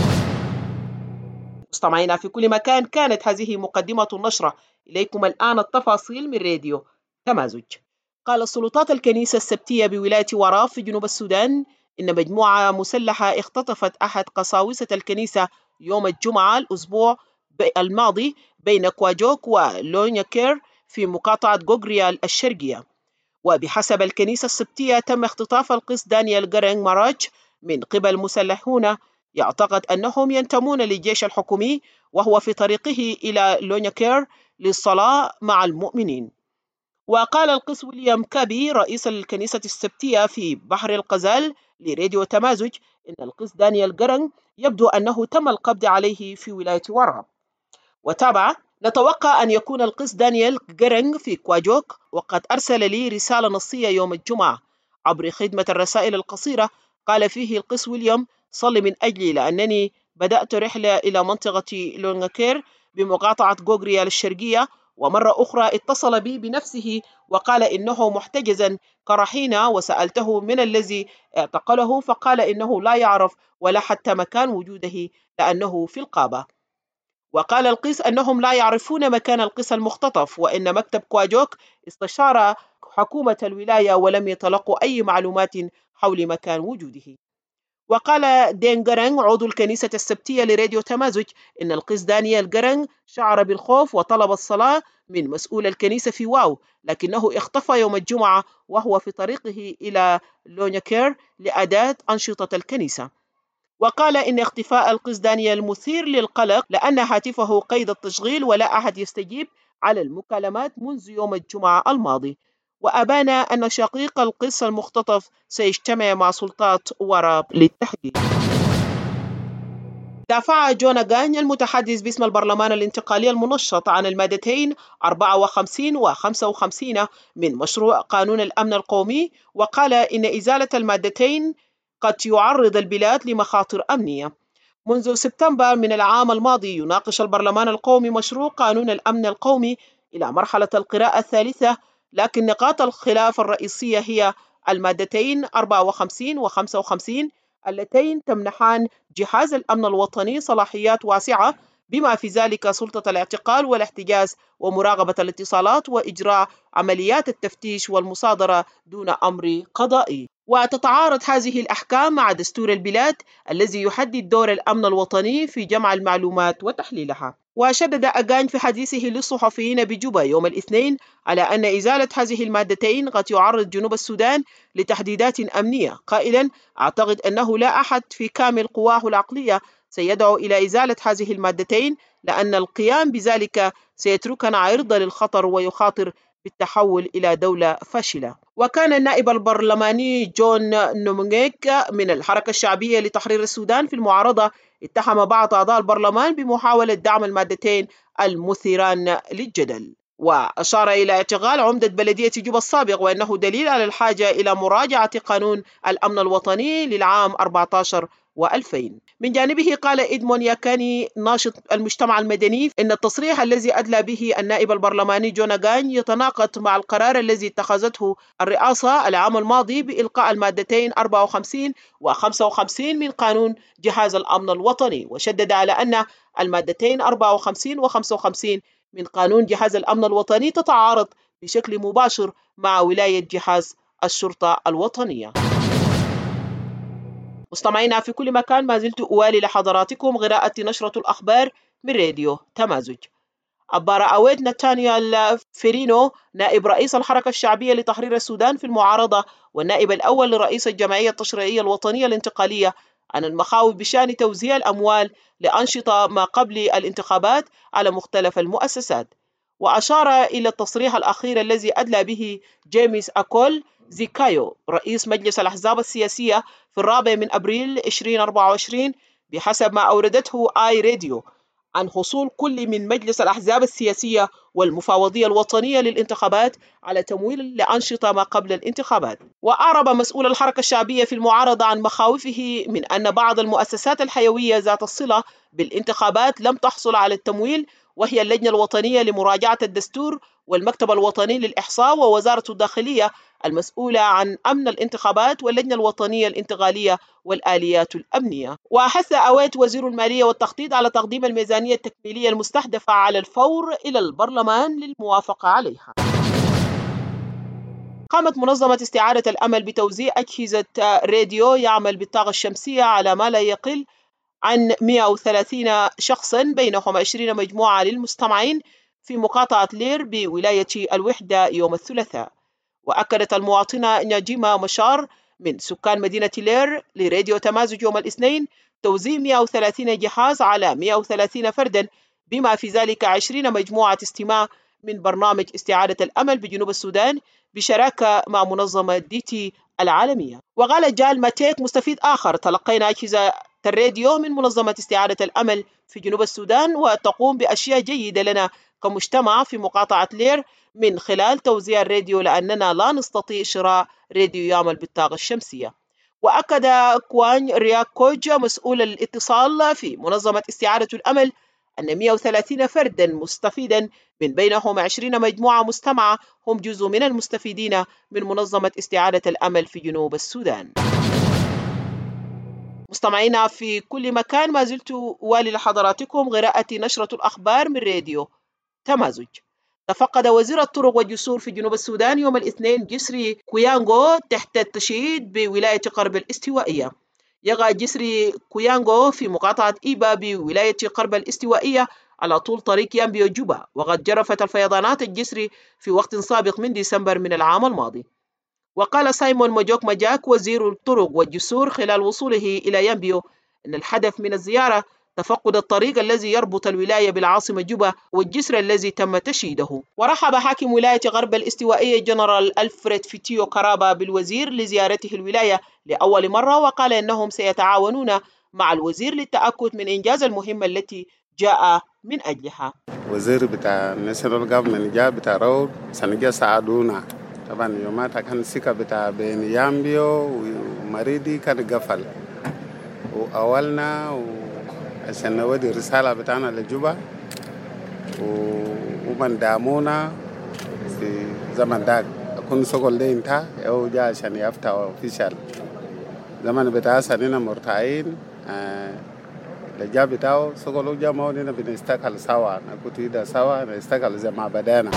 [SPEAKER 7] مستمعينا في كل مكان، كانت هذه مقدمة النشرة. إليكم الآن التفاصيل من راديو تمازج. قال السلطات الكنيسة السبتية بولاية وراب في جنوب السودان إن مجموعة مسلحة اختطفت أحد قساوسة الكنيسة يوم الجمعة الأسبوع الماضي بين كواجوك ولونياكير في مقاطعة غوغريال الشرقية. وبحسب الكنيسة السبتية تم اختطاف القس دانيال غرينغ ماراج من قبل مسلحون يعتقد أنهم ينتمون للجيش الحكومي، وهو في طريقه إلى لونياكير للصلاة مع المؤمنين. وقال القس ويليام كابي رئيس الكنيسة السبتية في بحر الغزال لراديو تمازج إن القس دانيال غرينغ يبدو أنه تم القبض عليه في ولاية وراب. وتابع: نتوقع أن يكون القس دانيال غرينغ في كواجوك، وقد أرسل لي رسالة نصية يوم الجمعة عبر خدمة الرسائل القصيرة قال فيه القس ويليام: صل من أجلي لأنني بدأت رحلة إلى منطقة لونياكير بمقاطعة غوغريال الشرقية. ومرة أخرى اتصل بي بنفسه وقال إنه محتجزا كرهينة، وسألته من الذي اعتقله فقال إنه لا يعرف ولا حتى مكان وجوده لأنه في القابة. وقال القس أنهم لا يعرفون مكان القس المختطف، وإن مكتب كواجوك استشار حكومة الولاية ولم يتلقوا أي معلومات حول مكان وجوده. وقال دين غرينغ عضو الكنيسة السبتية لراديو تمازج إن القس دانيال غرينغ شعر بالخوف وطلب الصلاة من مسؤول الكنيسة في واو، لكنه اختفى يوم الجمعة وهو في طريقه إلى لونياكير لأداة أنشطة الكنيسة. وقال إن اختفاء القس دانيال مثير للقلق لأن هاتفه قيد التشغيل ولا أحد يستجيب على المكالمات منذ يوم الجمعة الماضي. وأبان أن شقيق القس المختطف سيجتمع مع سلطات وراب للتحقيق. دافع جون غاني المتحدث باسم البرلمان الانتقالي المنشط عن المادتين 54 و 55 من مشروع قانون الأمن القومي، وقال إن إزالة المادتين قد يعرض البلاد لمخاطر أمنية. منذ سبتمبر من العام الماضي يناقش البرلمان القومي مشروع قانون الأمن القومي إلى مرحلة القراءة الثالثة، لكن نقاط الخلاف الرئيسية هي المادتين 54 و 55 اللتين تمنحان جهاز الأمن الوطني صلاحيات واسعة بما في ذلك سلطة الاعتقال والاحتجاز ومراقبة الاتصالات وإجراء عمليات التفتيش والمصادرة دون أمر قضائي. وتتعارض هذه الأحكام مع دستور البلاد الذي يحدد دور الأمن الوطني في جمع المعلومات وتحليلها. وشدد أغاني في حديثه للصحفيين بجوبا يوم الاثنين على أن إزالة هذه المادتين قد يعرض جنوب السودان لتهديدات أمنية، قائلا: أعتقد أنه لا أحد في كامل قواه العقلية سيدعو إلى إزالة هذه المادتين، لأن القيام بذلك سيتركنا عرضة للخطر ويخاطر بالتحول إلى دولة فاشلة. وكان النائب البرلماني جون نومونغيك من الحركة الشعبية لتحرير السودان في المعارضة اتهم بعض أعضاء البرلمان بمحاولة دعم المادتين المثيران للجدل، وأشار إلى اعتقال عمدة بلدية جوبا السابق وأنه دليل على الحاجة إلى مراجعة قانون الأمن الوطني للعام 14 و2000. من جانبه قال إدمون ياكاني ناشط المجتمع المدني إن التصريح الذي أدلى به النائب البرلماني جون غاني يتناقض مع القرار الذي اتخذته الرئاسة العام الماضي بإلقاء المادتين 54 و55 من قانون جهاز الأمن الوطني، وشدد على أن المادتين 54 و55 من قانون جهاز الأمن الوطني تتعارض بشكل مباشر مع ولاية جهاز الشرطة الوطنية. مستمعينا في كل مكان، ما زلت أوالي لحضراتكم قراءة نشرة الأخبار من راديو تمازج. عبر أويد نتانيال فيرينو نائب رئيس الحركة الشعبية لتحرير السودان في المعارضة والنائب الأول لرئيس الجمعية التشريعية الوطنية الانتقالية عن المخاوف بشأن توزيع الأموال لأنشطة ما قبل الانتخابات على مختلف المؤسسات، وأشار إلى التصريح الأخير الذي أدلى به جيمس أكول زيكايو رئيس مجلس الأحزاب السياسية في 4 أبريل 2024 بحسب ما أوردته آي راديو عن حصول كل من مجلس الأحزاب السياسية والمفوضية الوطنية للانتخابات على تمويل لأنشطة ما قبل الانتخابات. وأعرب مسؤول الحركة الشعبية في المعارضة عن مخاوفه من أن بعض المؤسسات الحيوية ذات الصلة بالانتخابات لم تحصل على التمويل، وهي اللجنة الوطنية لمراجعة الدستور والمكتب الوطني للإحصاء ووزارة الداخلية المسؤولة عن أمن الانتخابات واللجنة الوطنية الانتقالية والآليات الأمنية. وحث أويت وزير المالية والتخطيط على تقديم الميزانية التكميلية المستهدفة على الفور إلى البرلمان للموافقة عليها. قامت منظمة استعادة الأمل بتوزيع أجهزة راديو يعمل بالطاقة الشمسية على ما لا يقل عن 130 شخصا بينهم 20 مجموعة للمستمعين في مقاطعة لير بولاية الوحدة يوم الثلاثاء. وأكدت المواطنة نجيمة مشار من سكان مدينة لير لراديو تمازج يوم الاثنين توزيع 130 جهاز على 130 فردا، بما في ذلك 20 مجموعة استماع من برنامج استعادة الأمل بجنوب السودان بشراكة مع منظمة DT العالمية. وقال جال ماتيك مستفيد آخر: تلقينا أجهزة الراديو من منظمة استعادة الأمل في جنوب السودان وتقوم بأشياء جيدة لنا كمجتمع في مقاطعة لير من خلال توزيع الراديو، لأننا لا نستطيع شراء راديو يعمل بالطاقة الشمسية. وأكد كوان رياك كوج مسؤول الاتصال في منظمة استعادة الأمل أن 130 فردا مستفيدا من بينهم 20 مجموعة مستمعة هم جزء من المستفيدين من منظمة استعادة الأمل في جنوب السودان. مستمعينا في كل مكان، ما زلت والي لحضراتكم قراءة نشرة الأخبار من راديو تمازج. تفقد وزير الطرق والجسور في جنوب السودان يوم الاثنين جسر كويانغو تحت التشييد بولاية قرب الاستوائية. يقع جسر كويانغو في مقاطعة إيبا بولاية قرب الاستوائية على طول طريق يامبيو جوبا، وقد جرفت الفيضانات الجسر في وقت سابق من ديسمبر من العام الماضي. وقال سايمون مجوك مجاك وزير الطرق والجسور خلال وصوله إلى يامبيو أن الهدف من الزيارة تفقد الطريق الذي يربط الولاية بالعاصمة جوبا والجسر الذي تم تشييده. ورحب حاكم ولاية غرب الاستوائية جنرال ألفريد فيتيو كارابا بالوزير لزيارته الولاية لأول مرة، وقال إنهم سيتعاونون مع الوزير للتأكد من إنجاز المهمة التي جاء من أجلها.
[SPEAKER 10] وزير بتاع national government جاء بتاع رود سنجا ساعدونا طبعا يوماتها كان سيكا بتاع بين يامبيو ومريدي كان قفل، وأولنا عشان نودي الرسالة بتاعنا لجوبا ومن دامونا في زمن داك أكون سوكل دي انتا أو جاء عشان يفتح اوفيشال زمن بتاع سنين مرتعين لجا بتاعه سوكل جاء مودينا بنستقل سوا نكوتيدا سوا نستقل زي ما بدانا.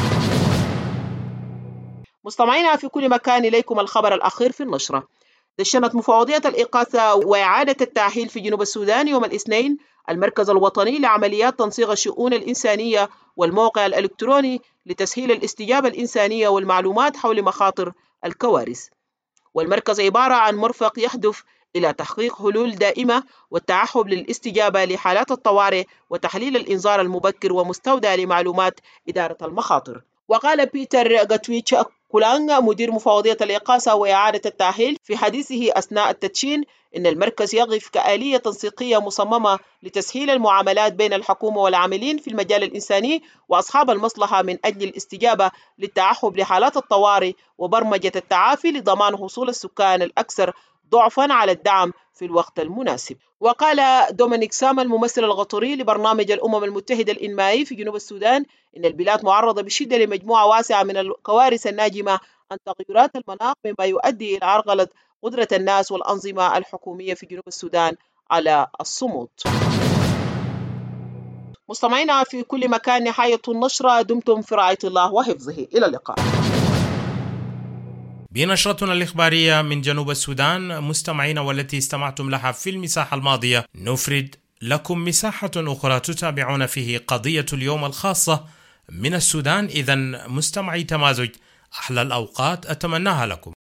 [SPEAKER 7] مستمعينا في كل مكان، إليكم الخبر الأخير في النشرة. دشنت مفوضية الإغاثة وإعادة التأهيل في جنوب السودان يوم الاثنين المركز الوطني لعمليات تنسيق الشؤون الإنسانية والموقع الإلكتروني لتسهيل الاستجابة الإنسانية والمعلومات حول مخاطر الكوارث. والمركز عبارة عن مرفق يهدف إلى تحقيق حلول دائمة والتعهب للاستجابة لحالات الطوارئ وتحليل الإنذار المبكر ومستودع لمعلومات إدارة المخاطر. وقال بيتر غاتويتش كولانغ مدير مفوضية الإغاثة وإعادة التأهيل في حديثه أثناء التدشين إن المركز يقف كآلية تنسيقية مصممة لتسهيل المعاملات بين الحكومة والعاملين في المجال الإنساني وأصحاب المصلحة من أجل الاستجابة للتعهب لحالات الطوارئ وبرمجة التعافي لضمان حصول السكان الأكثر ضعفا على الدعم في الوقت المناسب. وقال دومينيك سام الممثل الغطري لبرنامج الأمم المتحدة الإنمائي في جنوب السودان إن البلاد معرضة بشدة لمجموعة واسعة من الكوارث الناجمة عن تغيرات المناخ، مما يؤدي إلى عرقلة قدرة الناس والأنظمة الحكومية في جنوب السودان على الصمود. مستمعينا في كل مكان، نهاية النشرة. دمتم في رعاية الله وحفظه. إلى اللقاء.
[SPEAKER 1] بنشرتنا الإخبارية من جنوب السودان مستمعينا، والتي استمعتم لها في المساحة الماضية، نفرد لكم مساحة أخرى تتابعون فيه قضية اليوم الخاصة من السودان. إذن مستمعي تمازج، أحلى الأوقات أتمناها لكم.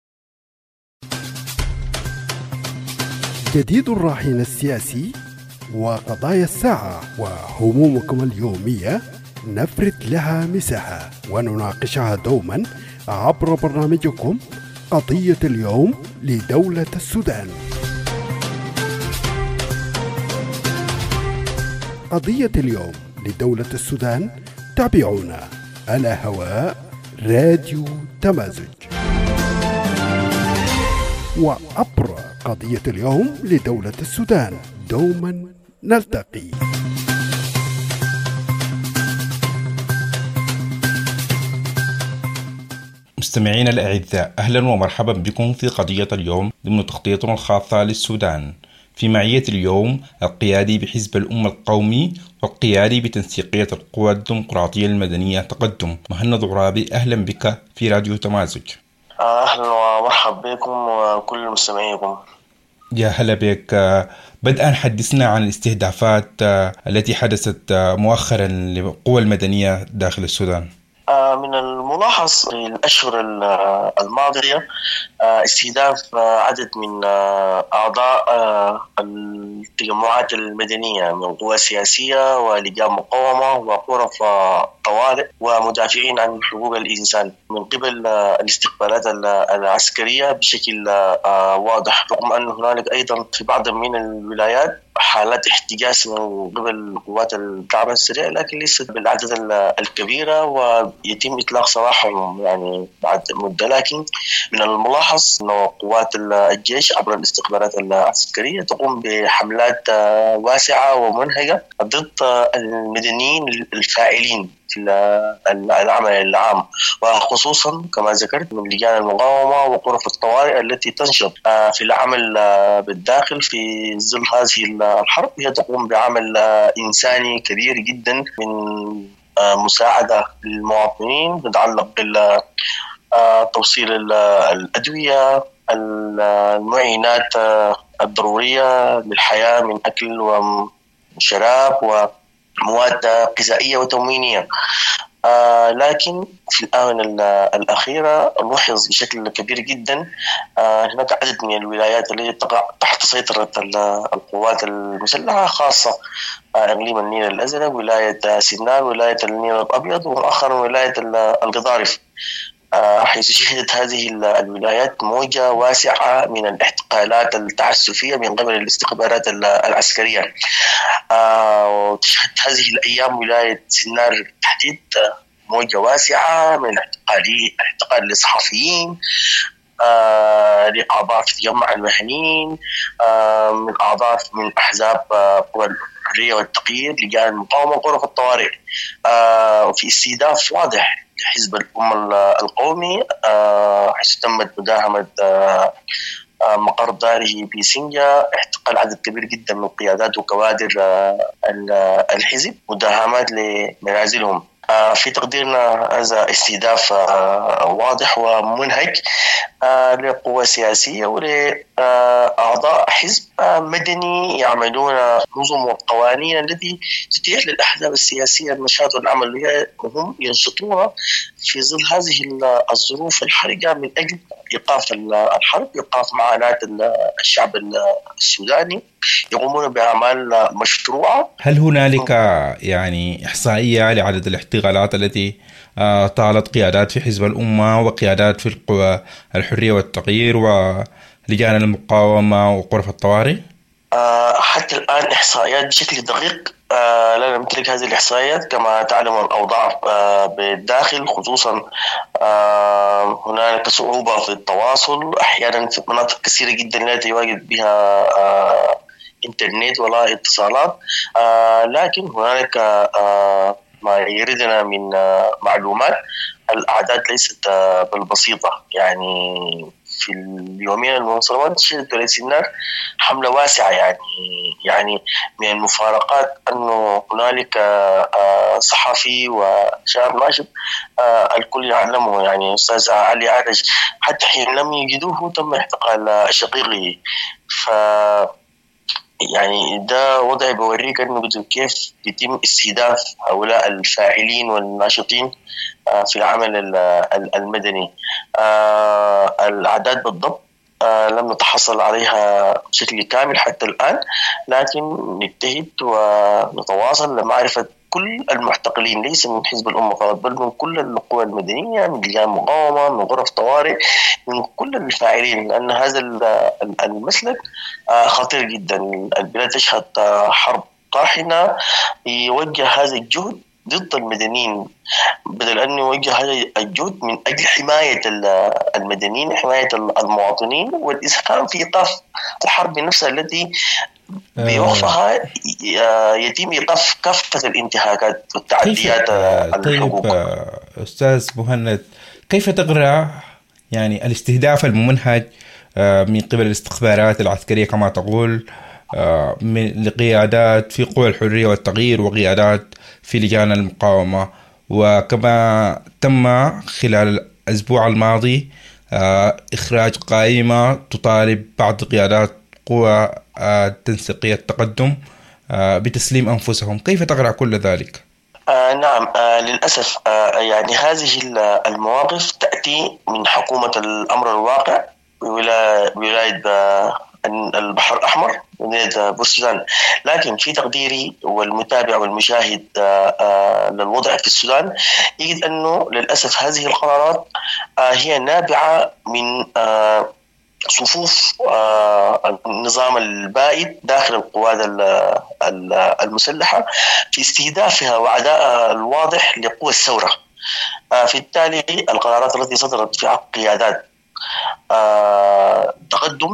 [SPEAKER 5] جديد الراهن السياسي وقضايا الساعة وهمومكم اليومية نفرد لها مساحة ونناقشها دوما عبر برنامجكم قضية اليوم لدولة السودان. قضية اليوم لدولة السودان تابعونا على هواء راديو تمازج، وعبر قضية اليوم لدولة السودان دوما نلتقي.
[SPEAKER 11] مستمعينا الأعزاء، أهلا ومرحبا بكم في قضية اليوم ضمن تغطيتنا الخاصة للسودان. في معية اليوم القيادي بحزب الأمة القومي والقيادي بتنسيقية القوى الديمقراطية المدنية تقدم، مهند عرابي. أهلا بك في راديو تمازج.
[SPEAKER 12] أهلا ومرحبا بكم وكل مستمعيكم.
[SPEAKER 11] يا هلا بك. بدءا حدثنا عن الاستهدافات التي حدثت مؤخرا للقوى المدنية داخل السودان.
[SPEAKER 12] من الملاحظ في الأشهر الماضية استهداف عدد من أعضاء التجمعات المدنية من قوى سياسية ولجان مقاومة وغرف طوارئ ومدافعين عن حقوق الإنسان من قبل الاستقبالات العسكرية بشكل واضح، رغم أن هنالك أيضا في بعض من الولايات حالات احتجاز من قبل قوات الدعم السريع، لكن ليست بالعدد الكبيرة ويتم إطلاق سراحهم يعني بعد مدة. لكن من الملاحظ أن قوات الجيش عبر الاستقبالات العسكرية تقوم بحملات واسعة ومنهجة ضد المدنيين الفاعلين في العمل العام، وخصوصا كما ذكرت من لجان المقاومة وغرف الطوارئ التي تنشط في العمل بالداخل في ظل هذه الحرب. هي تقوم بعمل إنساني كبير جدا من مساعدة للمواطنين متعلق بتوصيل الأدوية، المعينات الضرورية للحياة من أكل وشراب ومواد غذائية وتموينية. لكن في الآونة الأخيرة نلاحظ بشكل كبير جدا هناك عدد من الولايات التي تقع تحت سيطرة القوات المسلحة، خاصة إقليم النيل الأزرق، ولاية سنان، ولاية النيل الأبيض، وآخر ولاية القضارف، حيث شهدت هذه الولايات موجة واسعة من الاحتقالات التعسفية من قبل الاستخبارات العسكرية. وتشهد هذه الأيام ولاية سنار بالتحديد موجة واسعة من الاحتقال للصحفيين، لأعضاء في تجمع المهنيين، من أعضاء من أحزاب قوى الحرية والتغيير، لجان المقاومة وغرف الطوارئ، وفي استهداف واضح حزب الأمة القومي، حيث تمت مداهمة مقر داره في سنجا، احتقال عدد كبير جدا من قيادات وكوادر الحزب، مداهمات لمنازلهم. في تقديرنا هذا استهداف واضح ومنهج لقوى سياسية ولأعضاء حزب مدني يعملون نظم والقوانين التي تتيح للأحزاب السياسية النشاط والعمل بها، وهم ينشطون في ظل هذه الظروف الحرجة من أجل إيقاف الحرب، إيقاف معاناة الشعب السوداني، يقومون بأعمال مشروعة.
[SPEAKER 11] هل هنالك يعني إحصائية لعدد الاحتغالات التي طالت قيادات في حزب الأمة وقيادات في القوى الحرية والتغيير ولجان المقاومة وغرف الطوارئ؟
[SPEAKER 12] حتى الآن إحصائيات بشكل دقيق لا نمتلك هذه الإحصائيات. كما تعلم الأوضاع بالداخل خصوصا هناك صعوبة في التواصل، أحيانا في مناطق كثيرة جدا لا يتواجد بها إنترنت ولا اتصالات، لكن هناك ما يردنا من معلومات. الأعداد ليست بالبسيطة، يعني في اليومين المنصرمات شهدت وليس النار حملة واسعة، يعني من المفارقات أنه هنالك صحفي وشاب ناشط الكل يعلمه، يعني أستاذ علي عرج، حتى حين لم يجدوه تم اعتقال شقيقه. ف يعني ده وضع بوريك أنه كيف يتم استهداف هؤلاء الفاعلين والناشطين في العمل المدني. الأعداد بالضبط لم نتحصل عليها بشكل كامل حتى الآن، لكن نجتهد ونتواصل لمعرفة كل المعتقلين، ليس من حزب الأمة فقط بل من كل القوى المدنية، من لجان مقاومة، من غرف طوارئ، من كل الفاعلين، لأن هذا المسلك خطير جدا. البلاد تشهد حرب طاحنة، يوجه هذا الجهد ضد المدنيين بدل أن يوجه هذا الجهد من أجل حماية المدنيين، حماية المواطنين، والإسهام في إيقاف الحرب نفسها التي بوقفها يتم إيقاف كافة الانتهاكات والتعديات الحقوق.
[SPEAKER 11] طيب أستاذ مهند، كيف تقرأ يعني الاستهداف الممنهج من قبل الاستخبارات العسكرية كما تقول من لقيادات في قوى الحرية والتغيير وقيادات في لجان المقاومة، وكما تم خلال الأسبوع الماضي إخراج قائمة تطالب بعض قيادات قوى تنسيقية التقدم بتسليم أنفسهم، كيف تقرأ كل ذلك؟
[SPEAKER 12] نعم، للأسف يعني هذه المواقف تأتي من حكومة الأمر الواقع بولاية البحر الأحمر ولاية بورسودان. لكن في تقديري والمتابع والمشاهد للوضع في السودان يجد أنه للأسف هذه القرارات هي نابعة من صفوف النظام البائد داخل القوات المسلحة في استهدافها وعداء الواضح لقوى الثورة. في التالي القرارات التي صدرت في حق قيادات تقدم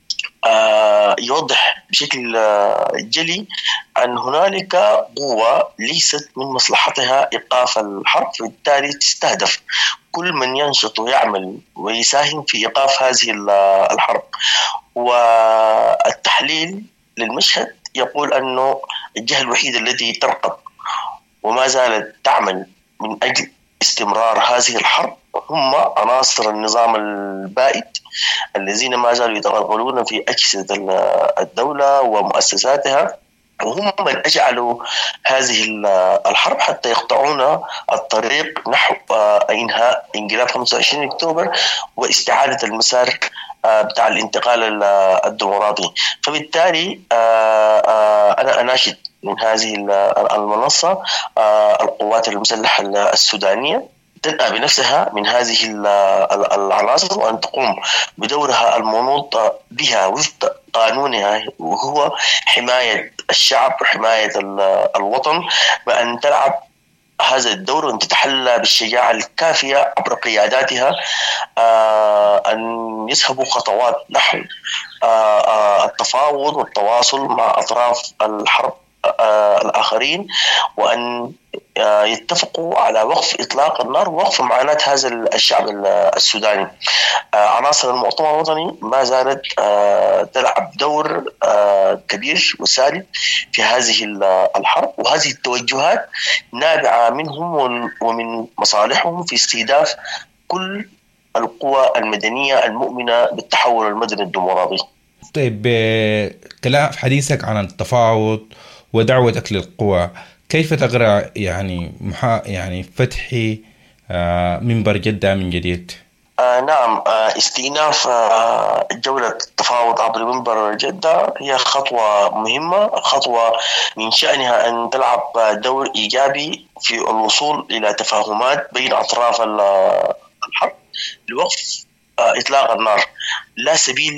[SPEAKER 12] يوضح بشكل جلي أن هنالك قوة ليست من مصلحتها إيقاف الحرب، فبالتالي تستهدف كل من ينشط ويعمل ويساهم في إيقاف هذه الحرب. والتحليل للمشهد يقول أنه الجهة الوحيدة التي ترقب وما زالت تعمل من أجل استمرار هذه الحرب هم عناصر النظام البائد الذين ما زالوا يتغلغلون في أجهزة الدولة ومؤسساتها، وهم من أجعلوا هذه الحرب حتى يقطعون الطريق نحو إنهاء انقلاب 25 أكتوبر واستعادة المسار بتاع الانتقال الديمقراطي. فبالتالي أنا أناشد من هذه المنصة القوات المسلحة السودانية تنأى بنفسها من هذه العناصر وأن تقوم بدورها المنوط بها وفق قانونها، وهو حماية الشعب وحماية الوطن، بأن تلعب هذا الدور وأن تتحلى بالشجاعة الكافية عبر قياداتها أن يسحبوا خطوات نحو التفاوض والتواصل مع أطراف الحرب الآخرين، وأن يتفقوا على وقف إطلاق النار ووقف معاناة هذا الشعب السوداني. عناصر المؤتمر الوطني ما زالت تلعب دور كبير وسالب في هذه الحرب، وهذه التوجهات نابعة منهم ومن مصالحهم في استهداف كل القوى المدنية المؤمنة بالتحول المدني الديمقراطي.
[SPEAKER 11] طيب، كلام في حديثك عن التفاوض ودعوتك للقوى، كيف تقرأ يعني فتح منبر جدة من جديد؟
[SPEAKER 12] نعم، استئناف جولة التفاوض عبر منبر جدة هي خطوة مهمة، خطوة من شأنها أن تلعب دور إيجابي في الوصول إلى تفاهمات بين أطراف الحرب لوقف إطلاق النار. لا سبيل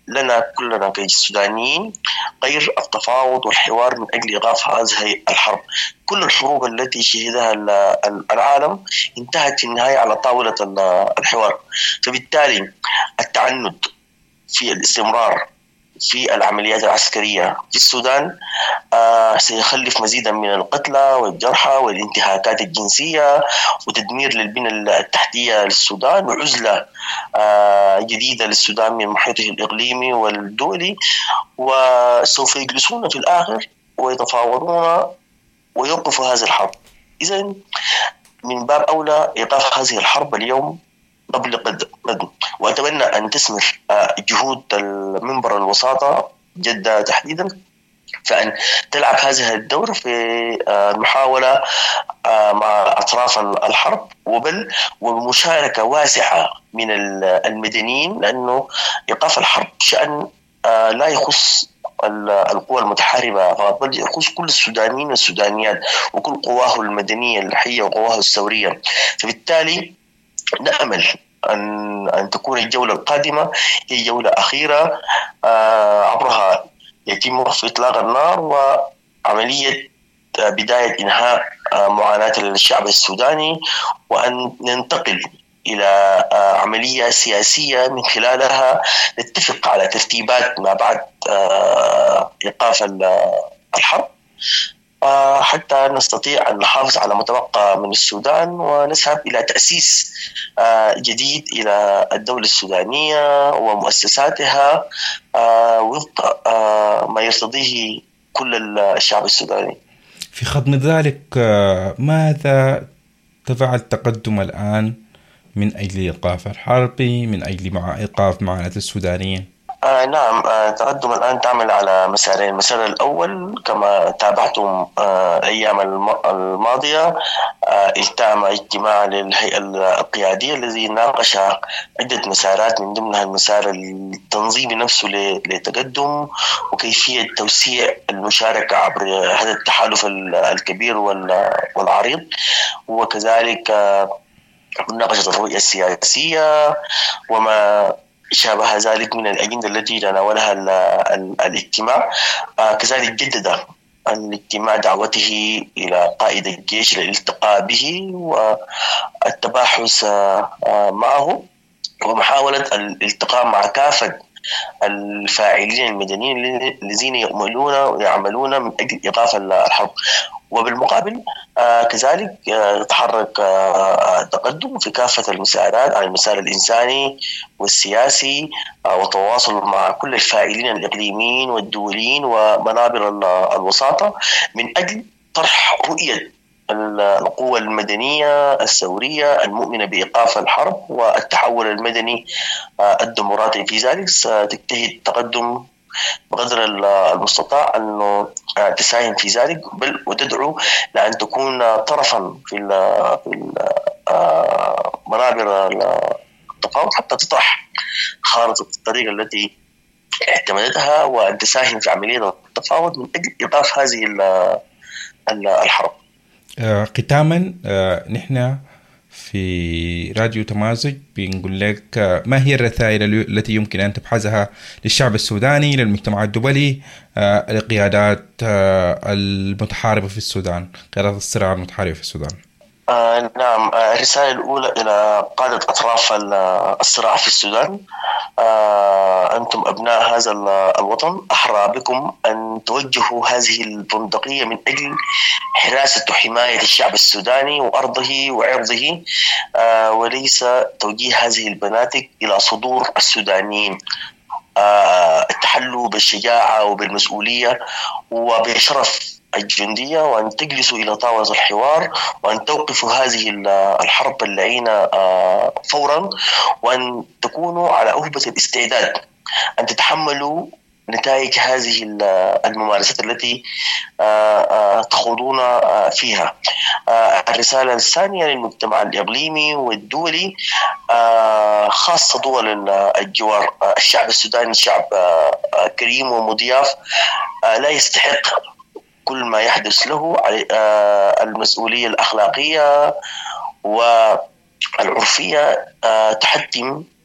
[SPEAKER 12] لنا كلنا كسودانيين غير التفاوض والحوار من أجل إيقاف هذه الحرب. كل الحروب التي شهدها العالم انتهت في النهاية على طاولة الحوار، فبالتالي التعنت في الاستمرار في العمليات العسكرية في السودان سيخلف مزيدا من القتلى والجرحى والانتهاكات الجنسية وتدمير للبنى التحتية للسودان وعزلة جديدة للسودان من محيطه الإقليمي والدولي، وسوف يجلسون في الآخر ويتفاوضون ويوقفوا هذه الحرب. إذن من باب أولى إيقاف هذه الحرب اليوم قبل قد، وأتمنى أن تثمر جهود المنبر الوساطة جدة تحديدا فأن تلعب هذه الدور في المحاولة مع أطراف الحرب وبمشاركة واسعة من المدنيين، لأنه إيقاف الحرب شأن لا يخص القوى المتحاربة فقط، بل يخص كل السودانيين والسودانيات وكل قواه المدنية الحية وقواه الثورية. فبالتالي نأمل أن تكون الجولة القادمة هي جولة أخيرة عبرها يتم وقف إطلاق النار وعملية بداية إنهاء معاناة الشعب السوداني، وأن ننتقل إلى عملية سياسية من خلالها نتفق على ترتيبات ما بعد إيقاف الحرب حتى نستطيع أن نحافظ على ما تبقى من السودان ونذهب إلى تأسيس جديد إلى الدولة السودانية ومؤسساتها وفق ما يرتضيه كل الشعب السوداني.
[SPEAKER 11] في خضم ذلك ماذا تفعل التقدم الآن من أجل إيقاف الحرب، من أجل إيقاف معاناة السودانيين؟
[SPEAKER 12] نعم، تقدم الآن تعمل على مسارين. المسار الأول كما تابعتم الأيام الماضية التأم اجتماع للهيئة القيادية الذي ناقش عدة مسارات، من ضمنها المسار التنظيمي نفسه للتقدم وكيفية توسيع المشاركة عبر هذا التحالف الكبير والعريض، وكذلك مناقشة الرؤية السياسية وما شابه ذلك من الأجندة التي تناولها الاجتماع. كذلك جدد الاجتماع دعوته إلى قائد الجيش للالتقاء به والتباحث معه ومحاولة الالتقاء مع كافة الفاعلين المدنيين الذين يؤملون ويعملون من أجل إيقاف الحرب. وبالمقابل كذلك يتحرك تقدم في كافة المسارات على المسار الإنساني والسياسي وتواصل مع كل الفاعلين الإقليميين والدوليين ومنابر الوساطة من أجل طرح رؤية القوى المدنية الثورية المؤمنة بإيقاف الحرب والتحول المدني الديمقراطي. في ذلك ستجتهد تقدم بقدر المستطاع أنه تساهم في ذلك بل وتدعو لأن تكون طرفا في منابر التفاوض حتى تطرح خارطة الطريق التي اعتمدتها وأن تساهم في عملية التفاوض من أجل إيقاف هذه الحرب.
[SPEAKER 11] ختاما نحن في راديو تمازج بنقول لك ما هي الرسائل التي يمكن أن تبحثها للشعب السوداني، للمجتمع الدولي، لقيادات المتحاربة في السودان، قيادات الصراع المتحاربة في السودان؟
[SPEAKER 12] نعم، الرسالة الأولى إلى قادة أطراف الصراع في السودان: أنتم أبناء هذا الوطن، أحرى بكم أن توجهوا هذه البندقية من أجل حراسة وحماية الشعب السوداني وأرضه وعرضه، وليس توجيه هذه البناتك إلى صدور السودانيين. التحلوا بالشجاعة وبالمسؤولية وبشرف الجندية، وأن تجلسوا إلى طاولة الحوار وأن توقفوا هذه الحرب اللعينة فورا، وأن تكونوا على أهبة الاستعداد أن تتحملوا نتائج هذه الممارسات التي تخوضون فيها. الرسالة الثانية للمجتمع الإقليمي والدولي، خاصة دول الجوار: الشعب السوداني شعب كريم ومضياف، لا يستحق كل ما يحدث له. المسؤولية الأخلاقية والعرفية تحتم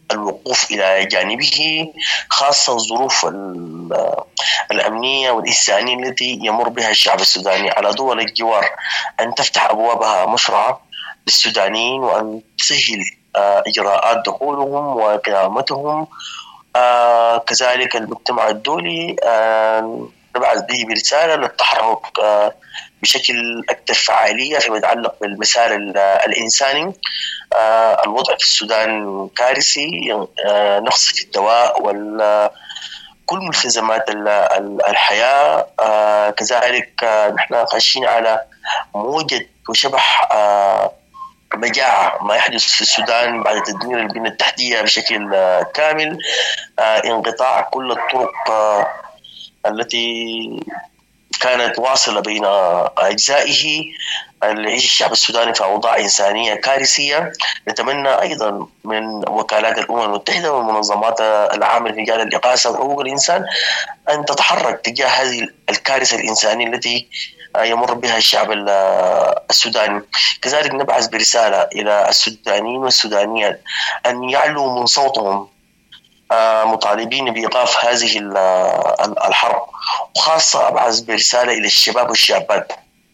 [SPEAKER 12] الوقوف إلى جانبه، خاصة الظروف الأمنية والإنسانية التي يمر بها الشعب السوداني. على دول الجوار أن تفتح أبوابها مشرعة للسودانيين وأن تسهل إجراءات دخولهم وإقامتهم. كذلك المجتمع الدولي نبعث به برسالة للتحرك بشكل أكثر فعالية فيما يتعلق بالمسار الإنساني. الوضع في السودان كارثي، نقص في الدواء وكل ملتزمات الحياة. كذلك نحن خاشين على موجة وشبح مجاعة ما يحدث في السودان بعد تدمير البنية التحتية بشكل كامل، انقطاع كل الطرق التي كانت واصلة بين أجزائه. يعيش الشعب السوداني في أوضاع إنسانية كارثية. نتمنى أيضا من وكالات الأمم المتحدة والمنظمات العامة في مجال الإغاثة وحقوق الإنسان أن تتحرك تجاه هذه الكارثة الإنسانية التي يمر بها الشعب السوداني. كذلك نبعث برسالة إلى السودانيين والسودانيات أن يعلوا من صوتهم مطالبين بإيقاف هذه الحرب، وخاصة أبعث برسالة إلى الشباب والشابات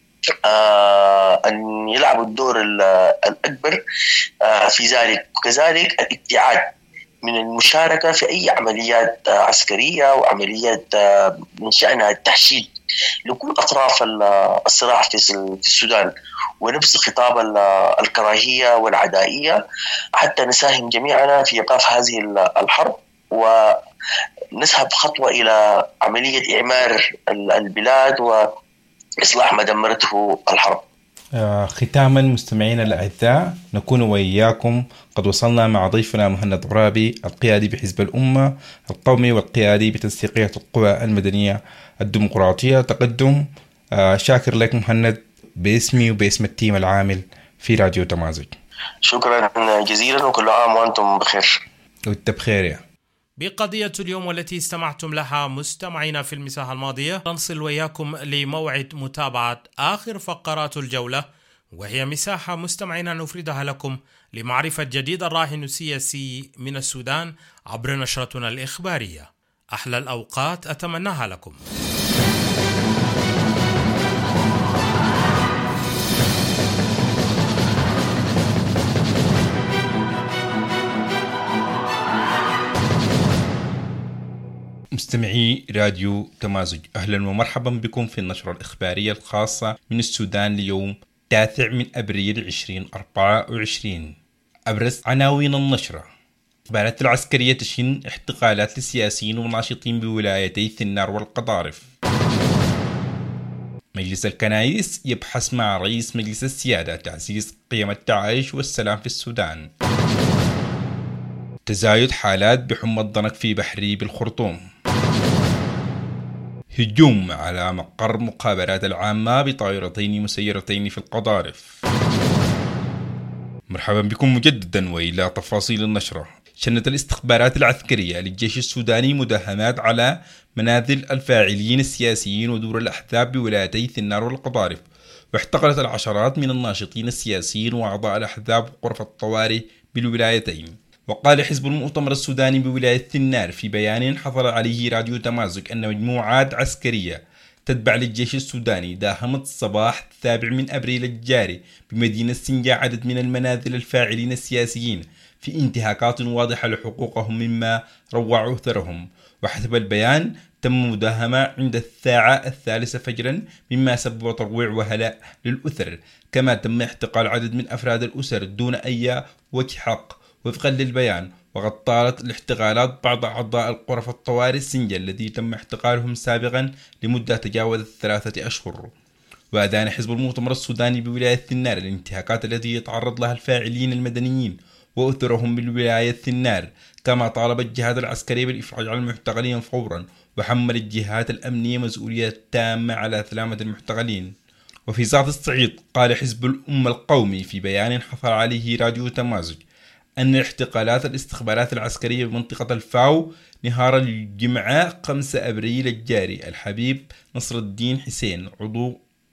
[SPEAKER 12] أن يلعبوا الدور الأكبر في ذلك. وكذلك الابتعاد من المشاركة في أي عمليات عسكرية وعمليات من شأنها التحشيد لكل أطراف الصراع في السودان، ونبث خطاب الكراهية والعدائية حتى نساهم جميعنا في إيقاف هذه الحرب ونذهب خطوة إلى عملية إعمار البلاد وإصلاح ما دمرته الحرب.
[SPEAKER 11] ختاما مستمعينا الأعزاء، نكون وإياكم قد وصلنا مع ضيفنا مهند عرابي، القيادي بحزب الأمة القومي والقيادي بتنسيقية القوى المدنية الديمقراطية تقدم. شاكر لك مهند باسمي وباسم التيم العامل في راديو تمازج.
[SPEAKER 12] شكرا جزيلا وكل عام وأنتم بخير.
[SPEAKER 11] وانت بخير يا.
[SPEAKER 1] بقضية اليوم والتي استمعتم لها مستمعينا في المساحة الماضية، ننصل وياكم لموعد متابعة آخر فقرات الجولة، وهي مساحة مستمعينا نفردها لكم لمعرفة جديد الراهن السياسي من السودان عبر نشرتنا الإخبارية. أحلى الأوقات أتمناها لكم.
[SPEAKER 11] مستمعي راديو تمازج، أهلا ومرحبا بكم في النشرة الإخبارية الخاصة من السودان ليوم 9 من أبريل 2024. أبرز عناوين النشرة: الإخبارات العسكرية تشن احتقالات لسياسيين وناشطين بولايتي ثنار والقضارف. مجلس الكنائس يبحث مع رئيس مجلس السيادة تعزيز قيم التعايش والسلام في السودان. تزايد حالات بحمى الضنك في بحري بالخرطوم. هجوم على مقر مقابلات العامة بطائرتين مسيرتين في القضارف. مرحبا بكم مجددا وإلى تفاصيل النشرة. شنت الاستخبارات العسكرية للجيش السوداني مداهمات على منازل الفاعلين السياسيين ودور الأحزاب بولايتي ثنار والقضارف، واحتقلت العشرات من الناشطين السياسيين وأعضاء الأحزاب وغرف الطوارئ بالولايتين. وقال حزب المؤتمر السوداني بولاية ثنار في بيان حصل عليه راديو تمازج أن مجموعات عسكرية تتبع للجيش السوداني داهمت صباح 7 من أبريل الجاري بمدينة سنجا عدد من المنازل الفاعلين السياسيين في انتهاكات واضحة لحقوقهم مما روع أثرهم. وحسب البيان تم مداهمة عند الساعة 3 فجرا مما سبب ترويع وهلاء للأسر، كما تم احتقال عدد من أفراد الأسر دون أي وجه حق وفقا للبيان. وقد طالت الاحتقالات بعض أعضاء الغرف الطوارئ سنجا الذي تم احتقالهم سابقا لمدة تجاوزت 3 أشهر. وأدان حزب المؤتمر السوداني بولاية ثنار الانتهاكات التي يتعرض لها الفاعلين المدنيين وأثرهم بالولاية ثنار، كما طالب الجهات العسكرية بالإفراج عن المحتقلين فورا، وحمل الجهات الأمنية مسؤولية تامة على سلامة المحتقلين. وفي ذات الصعيد قال حزب الأمة القومي في بيان حصل عليه راديو تمازج أن احتقالات الاستخبارات العسكرية بمنطقة الفاو نهار الجمعة 5 أبريل الجاري الحبيب نصر الدين حسين عضو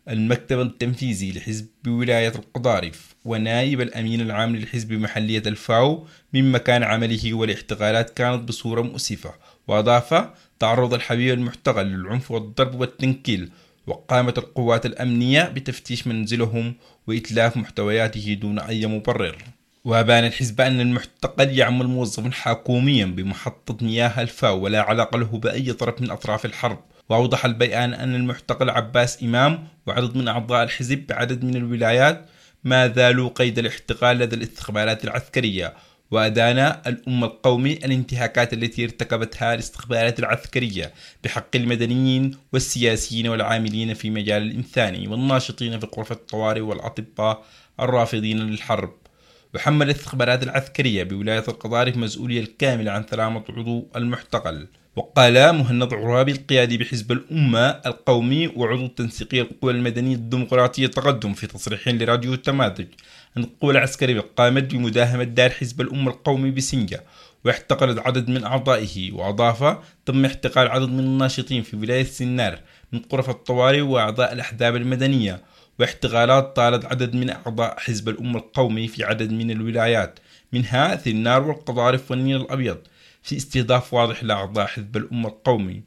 [SPEAKER 11] المكتب التنفيذي لحزب ولاية القضارف ونائب الأمين العام للحزب محلية الفاو من مكان عمله، والاحتقالات كانت بصورة مؤسفة. وأضاف: تعرض الحبيب المحتقل للعنف والضرب والتنكيل، وقامت القوات الأمنية بتفتيش منزلهم وإتلاف محتوياته دون أي مبرر. وأبان الحزب أن المحتقل يعمل موظفا حكوميا بمحطة مياه الفاو ولا علاقة له بأي طرف من أطراف الحرب. وأوضح البيان أن المحتقل عباس إمام وعدد من أعضاء الحزب بعدد من الولايات ما زالوا قيد الاحتقال لدى الاستخبارات العسكرية. وأدان الأمة القومي الانتهاكات التي ارتكبتها الاستخبارات العسكرية بحق المدنيين والسياسيين والعاملين في مجال الإنساني والناشطين في غرفة الطوارئ والأطباء الرافضين للحرب. وحمل الاستخبارات العسكرية بولاية القضارف مسؤولية الكاملة عن سلامة عضو المحتقل. وقال مهند عرابي القيادي بحزب الأمة القومي وعضو التنسيقية القوى المدنية الديمقراطية التقدم في تصريح لراديو التماذج أن القوى العسكرية قامت بمداهمة دار حزب الأمة القومي بسنجة واحتقلت عدد من أعضائه. وأضاف: تم احتقال عدد من الناشطين في ولاية سنار من غرف الطوارئ وأعضاء الأحزاب المدنية، واحتقالات طالت عدد من أعضاء حزب الأمة القومي في عدد من الولايات منها سنار والقضارف والنيل الأبيض، في استهداف واضح لأعضاء حزب الأمة القومي.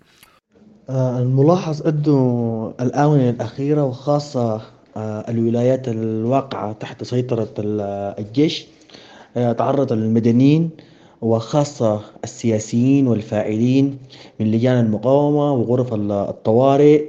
[SPEAKER 13] الملاحظ أنه الآونة الأخيرة وخاصة الولايات الواقعة تحت سيطرة الجيش تعرض المدنيين وخاصة السياسيين والفاعلين من لجان المقاومة وغرف الطوارئ،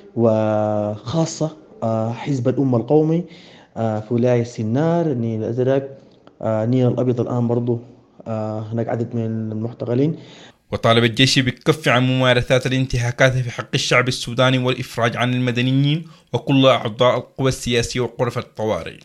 [SPEAKER 13] وخاصة حزب الأمة القومي في ولاية سنار، النيل الأزرق، النيل الأبيض الآن برضو هناك عدد من المحتقلين.
[SPEAKER 11] وطالب الجيش بالكف عن ممارسات الانتهاكات في حق الشعب السوداني والإفراج عن المدنيين وكل أعضاء القوى السياسية وغرف الطوارئ.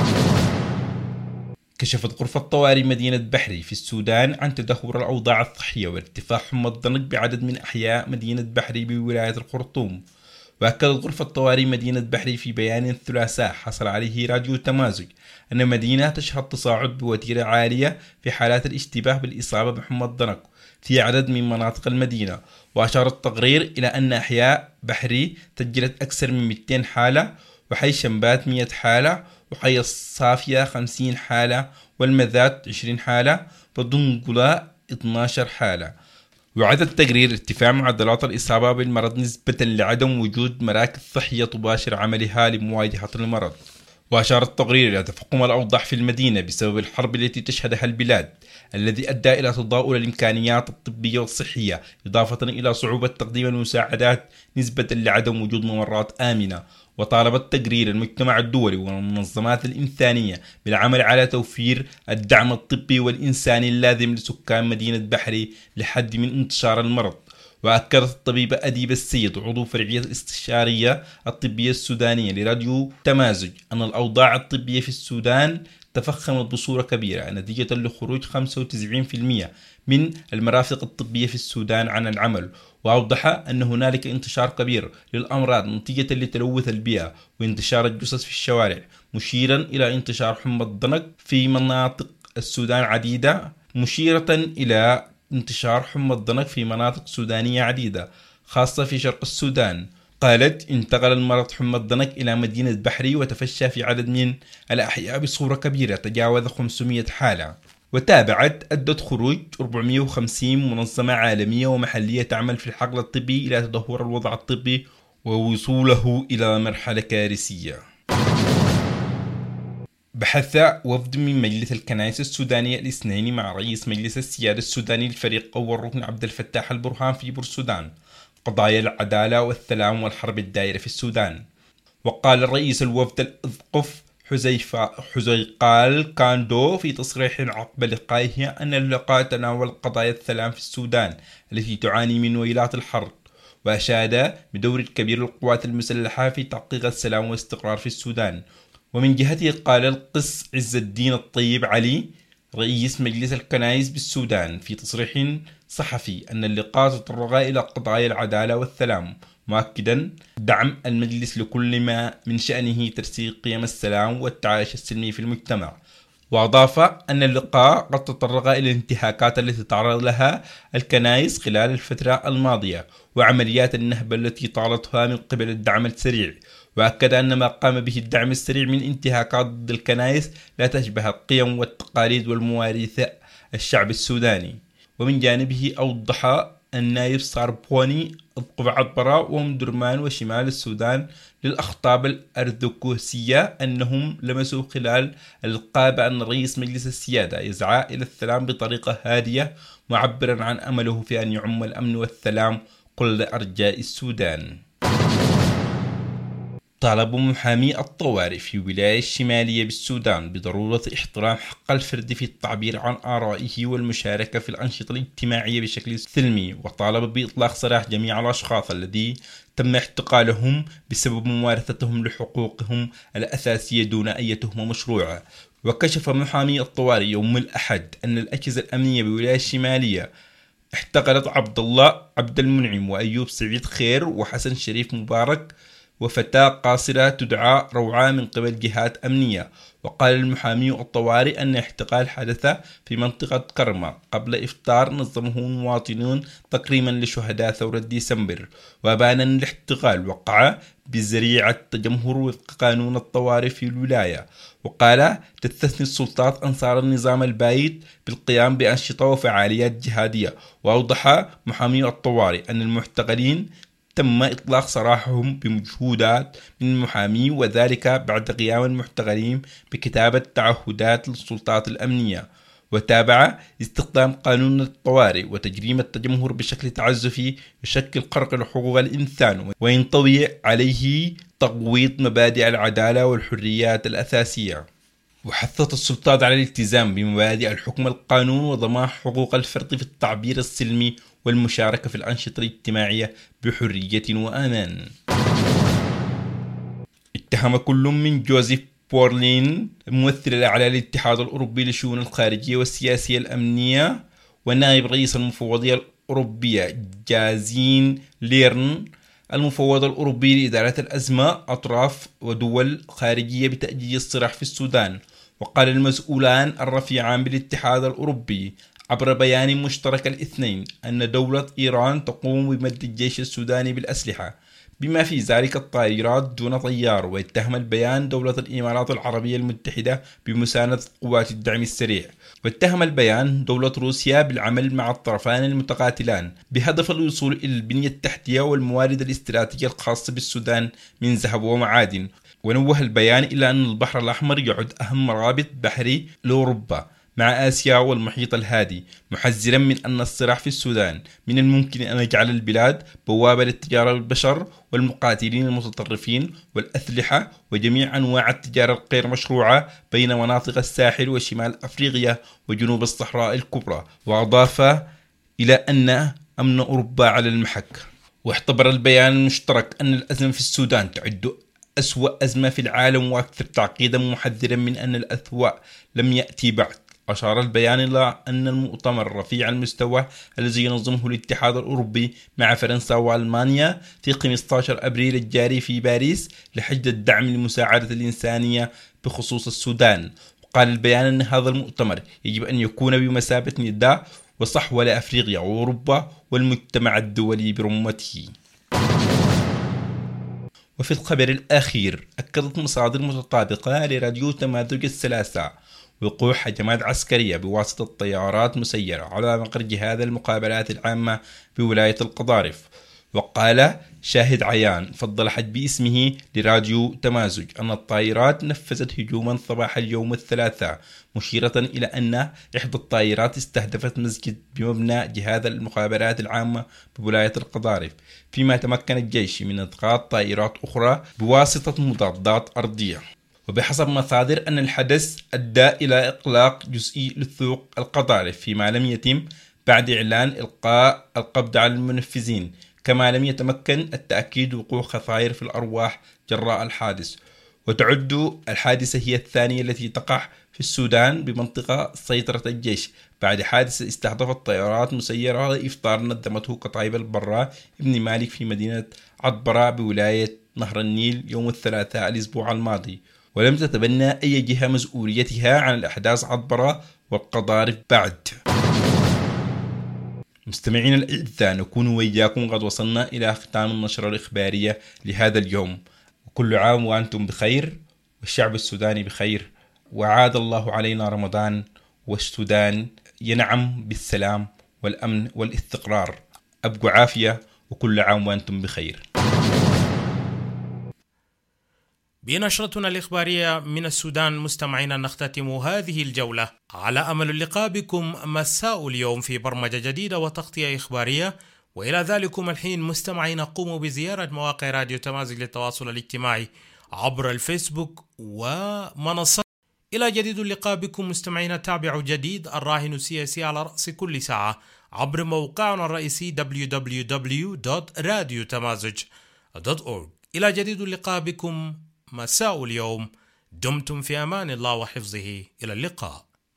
[SPEAKER 11] كشفت غرفة طوارئ مدينة بحري في السودان عن تدهور الأوضاع الصحية وارتفاع حمى الضنك بعدد من أحياء مدينة بحري بولاية الخرطوم. وأكدت غرفة طوارئ مدينة بحري في بيان الثلاثاء حصل عليه راديو التمازج أن المدينة تشهد تصاعد بوتيرة عالية في حالات الاشتباه بالإصابة بحمى الضنك في عدد من مناطق المدينة. وأشار التقرير إلى أن أحياء بحري سجلت أكثر من 200 حالة، وحي شنبات 100 حالة، وحي الصافية 50 حالة، والمذات 20 حالة، ودنقلا 12 حالة. وعد التقرير ارتفاع معدلات الإصابة بالمرض نسبة لعدم وجود مراكز صحية تباشر عملها لمواجهة المرض. وأشار التقرير إلى تفاقم الأوضاع في المدينة بسبب الحرب التي تشهدها البلاد، الذي أدى إلى تضاؤل الإمكانيات الطبية والصحية، إضافة إلى صعوبة تقديم المساعدات نسبة لعدم وجود ممرات آمنة. وطالب التقرير المجتمع الدولي والمنظمات الإنسانية بالعمل على توفير الدعم الطبي والإنساني اللازم لسكان مدينة بحري لحد من انتشار المرض. وأكدت الطبيبة أديب السيد عضو فرعية الاستشارية الطبية السودانية لراديو تمازج أن الأوضاع الطبية في السودان تفخمت بصورة كبيرة نتيجة لخروج 95% من المرافق الطبية في السودان عن العمل. وأوضح أن هنالك انتشار كبير للأمراض نتيجة لتلوث البيئة وانتشار الجثث في الشوارع، مشيرا إلى انتشار حمى الضنك في مناطق السودان عديدة، سودانية عديدة خاصة في شرق السودان. قالت: انتقل المرض حمى الضنك إلى مدينة بحري وتفشى في عدد من الأحياء بصورة كبيرة تجاوز 500 حالة. وتابعت أدت خروج 450 منظمة عالمية ومحلية تعمل في الحقل الطبي إلى تدهور الوضع الطبي ووصوله إلى مرحلة كارثية. بحث وفد من مجلس الكنائس السودانية الاثنين مع رئيس مجلس السيادة السوداني للفريق أول ركن عبد الفتاح البرهان في بورسودان قضايا العدالة والسلام والحرب الدائرة في السودان. وقال الرئيس الوفد الأسقف حزيقال كاندو في تصريح عقب لقائه أن اللقاء تناول قضايا السلام في السودان التي تعاني من ويلات الحرب، وأشاد بدور كبير القوات المسلحة في تحقيق السلام والاستقرار في السودان. ومن جهته قال القس عز الدين الطيب علي رئيس مجلس الكنائس بالسودان في تصريح صحفي أن اللقاء تطرق إلى قضايا العدالة والسلام، مؤكدا دعم المجلس لكل ما من شأنه ترسيخ قيم السلام والتعايش السلمي في المجتمع. وأضاف أن اللقاء قد تطرق إلى الانتهاكات التي تعرض لها الكنائس خلال الفترة الماضية وعمليات النهب التي طالتها من قبل الدعم السريع، وأكد أن ما قام به الدعم السريع من انتهاكات ضد الكنائس لا تشبه القيم والتقاليد والمواريث الشعب السوداني. ومن جانبه أوضح النائب صاربوني القبعة عطبرة ومدرمان وشمال السودان للأخطاب الأرثوذكسية أنهم لمسوا خلال اللقاء بأن رئيس مجلس السيادة يسعى إلى السلام بطريقة هادية، معبرا عن أمله في أن يعم الأمن والسلام كل أرجاء السودان. طالب محامي الطوارئ في ولاية الشمالية بالسودان بضرورة احترام حق الفرد في التعبير عن آرائه والمشاركة في الأنشطة الاجتماعية بشكل سلمي، وطالب بإطلاق سراح جميع الأشخاص الذي تم اعتقالهم بسبب ممارستهم لحقوقهم الأساسية دون أي تهمة مشروعة. وكشف محامي الطوارئ يوم الأحد أن الأجهزة الأمنية بولاية الشمالية احتقلت عبد الله عبد المنعم وأيوب سعيد خير وحسن شريف مبارك وفتاة قاصرة تدعى روعة من قبل جهات أمنية. وقال المحامي الطوارئ أن احتقال حدث في منطقة كرمة قبل إفطار نظمه المواطنون تكريما لشهداء ثورة ديسمبر، وبان أن الاحتقال وقع بذريعة تجمهر وفق قانون الطوارئ في الولاية. وقال تستثني السلطات أنصار النظام البائد بالقيام بأنشطة وفعاليات جهادية. وأوضح محامي الطوارئ أن المحتقلين تم إطلاق سراحهم بمجهودات من المحامي، وذلك بعد قيام المحتقلين بكتابة تعهدات للسلطات الأمنية. وتابع استخدام قانون الطوارئ وتجريم التجمهر بشكل تعسفي يشكل خرق لحقوق الإنسان وينطوي عليه تقويض مبادئ العدالة والحريات الأساسية. وحثت السلطات على الالتزام بمبادئ الحكم القانون وضمان حقوق الفرد في التعبير السلمي والمشاركة في الأنشطة الاجتماعية بحرية وأمان. اتهم كل من جوزيف بورلين الممثل الأعلى للاتحاد الأوروبي للشؤون الخارجية والسياسية الأمنية ونائب رئيس المفوضية الأوروبية جازين ليرن المفوض الأوروبي لإدارة الأزمة أطراف ودول خارجية بتأجيج الصراع في السودان. وقال المسؤولان الرفيعان بالاتحاد الأوروبي عبر بيان مشترك الاثنين أن دولة إيران تقوم بمد الجيش السوداني بالأسلحة بما في ذلك الطائرات دون طيار. ويتهم البيان دولة الإمارات العربية المتحدة بمساندة قوات الدعم السريع. واتهم البيان دولة روسيا بالعمل مع الطرفان المتقاتلان بهدف الوصول إلى البنية التحتية والموارد الاستراتيجية الخاصة بالسودان من ذهب ومعادن. ونوه البيان إلى أن البحر الأحمر يعد أهم مرابط بحري لأوروبا مع آسيا والمحيط الهادي، محذرا من أن الصراع في السودان من الممكن أن يجعل البلاد بوابة للتجارة بالبشر والمقاتلين المتطرفين والأسلحة وجميع أنواع التجارة الغير مشروعة بين مناطق الساحل وشمال أفريقيا وجنوب الصحراء الكبرى. وأضاف إلى أن أمن أوروبا على المحك. واعتبر البيان المشترك أن الأزمة في السودان تعد أسوأ أزمة في العالم وأكثر تعقيدا، محذرا من أن الأسوأ لم يأتي بعد. أشار البيان إلى أن المؤتمر رفيع المستوى الذي ينظمه الاتحاد الأوروبي مع فرنسا وألمانيا في 15 أبريل الجاري في باريس لحشد الدعم لمساعدة الإنسانية بخصوص السودان. وقال البيان أن هذا المؤتمر يجب أن يكون بمثابة نداء وصحوة لأفريقيا وأوروبا والمجتمع الدولي برمته. وفي الخبر الأخير أكدت مصادر متطابقة لراديو تمازج الثلاثاء وقوع هجمات عسكرية بواسطة طيارات مسيرة على مقر جهاز المقابلات العامة بولاية القضارف. وقال شاهد عيان فضلت باسمه لراديو تمازج أن الطائرات نفذت هجوما صباح اليوم الثلاثاء، مشيرة إلى أن إحدى الطائرات استهدفت مسجد بمبنى جهاز المخابرات العامة بولاية القضارف، فيما تمكن الجيش من إسقاط طائرات أخرى بواسطة مضادات أرضية. وبحسب مصادر أن الحدث أدى إلى إغلاق جزئي لسوق القضارف فيما لم يتم بعد إعلان إلقاء القبض على المنفذين، كما لم يتمكن التأكيد وقوع خسائر في الأرواح جراء الحادث. وتعد الحادثة هي الثانية التي تقع في السودان بمنطقة سيطرة الجيش بعد حادثة استهدفت طائرات مسيرة لإفطار نظمته كتائب البراء ابن مالك في مدينة عطبرة بولاية نهر النيل يوم الثلاثاء الأسبوع الماضي، ولم تتبنى أي جهة مسؤوليتها عن الأحداث عطبرة والقضارف بعد. مستمعين الأعزاء، نكون وإياكم قد وصلنا إلى ختام النشرة الإخبارية لهذا اليوم، كل عام وأنتم بخير والشعب السوداني بخير، وعاد الله علينا رمضان والسودان ينعم بالسلام والأمن والاستقرار. أبقوا عافية وكل عام وأنتم بخير.
[SPEAKER 1] بنشرتنا الإخبارية من السودان مستمعينا نختتم هذه الجولة على أمل اللقاء بكم مساء اليوم في برمجة جديدة وتغطية إخبارية. وإلى ذلكم الحين مستمعين قوموا بزيارة مواقع راديو تمازج للتواصل الاجتماعي عبر الفيسبوك ومنصات. إلى جديد اللقاء بكم مستمعين. تابعوا جديد الراهن السياسي على رأس كل ساعة عبر موقعنا الرئيسي www.radiotamazig.org. إلى جديد اللقاء بكم مساء اليوم. دمتم في أمان الله وحفظه. إلى اللقاء.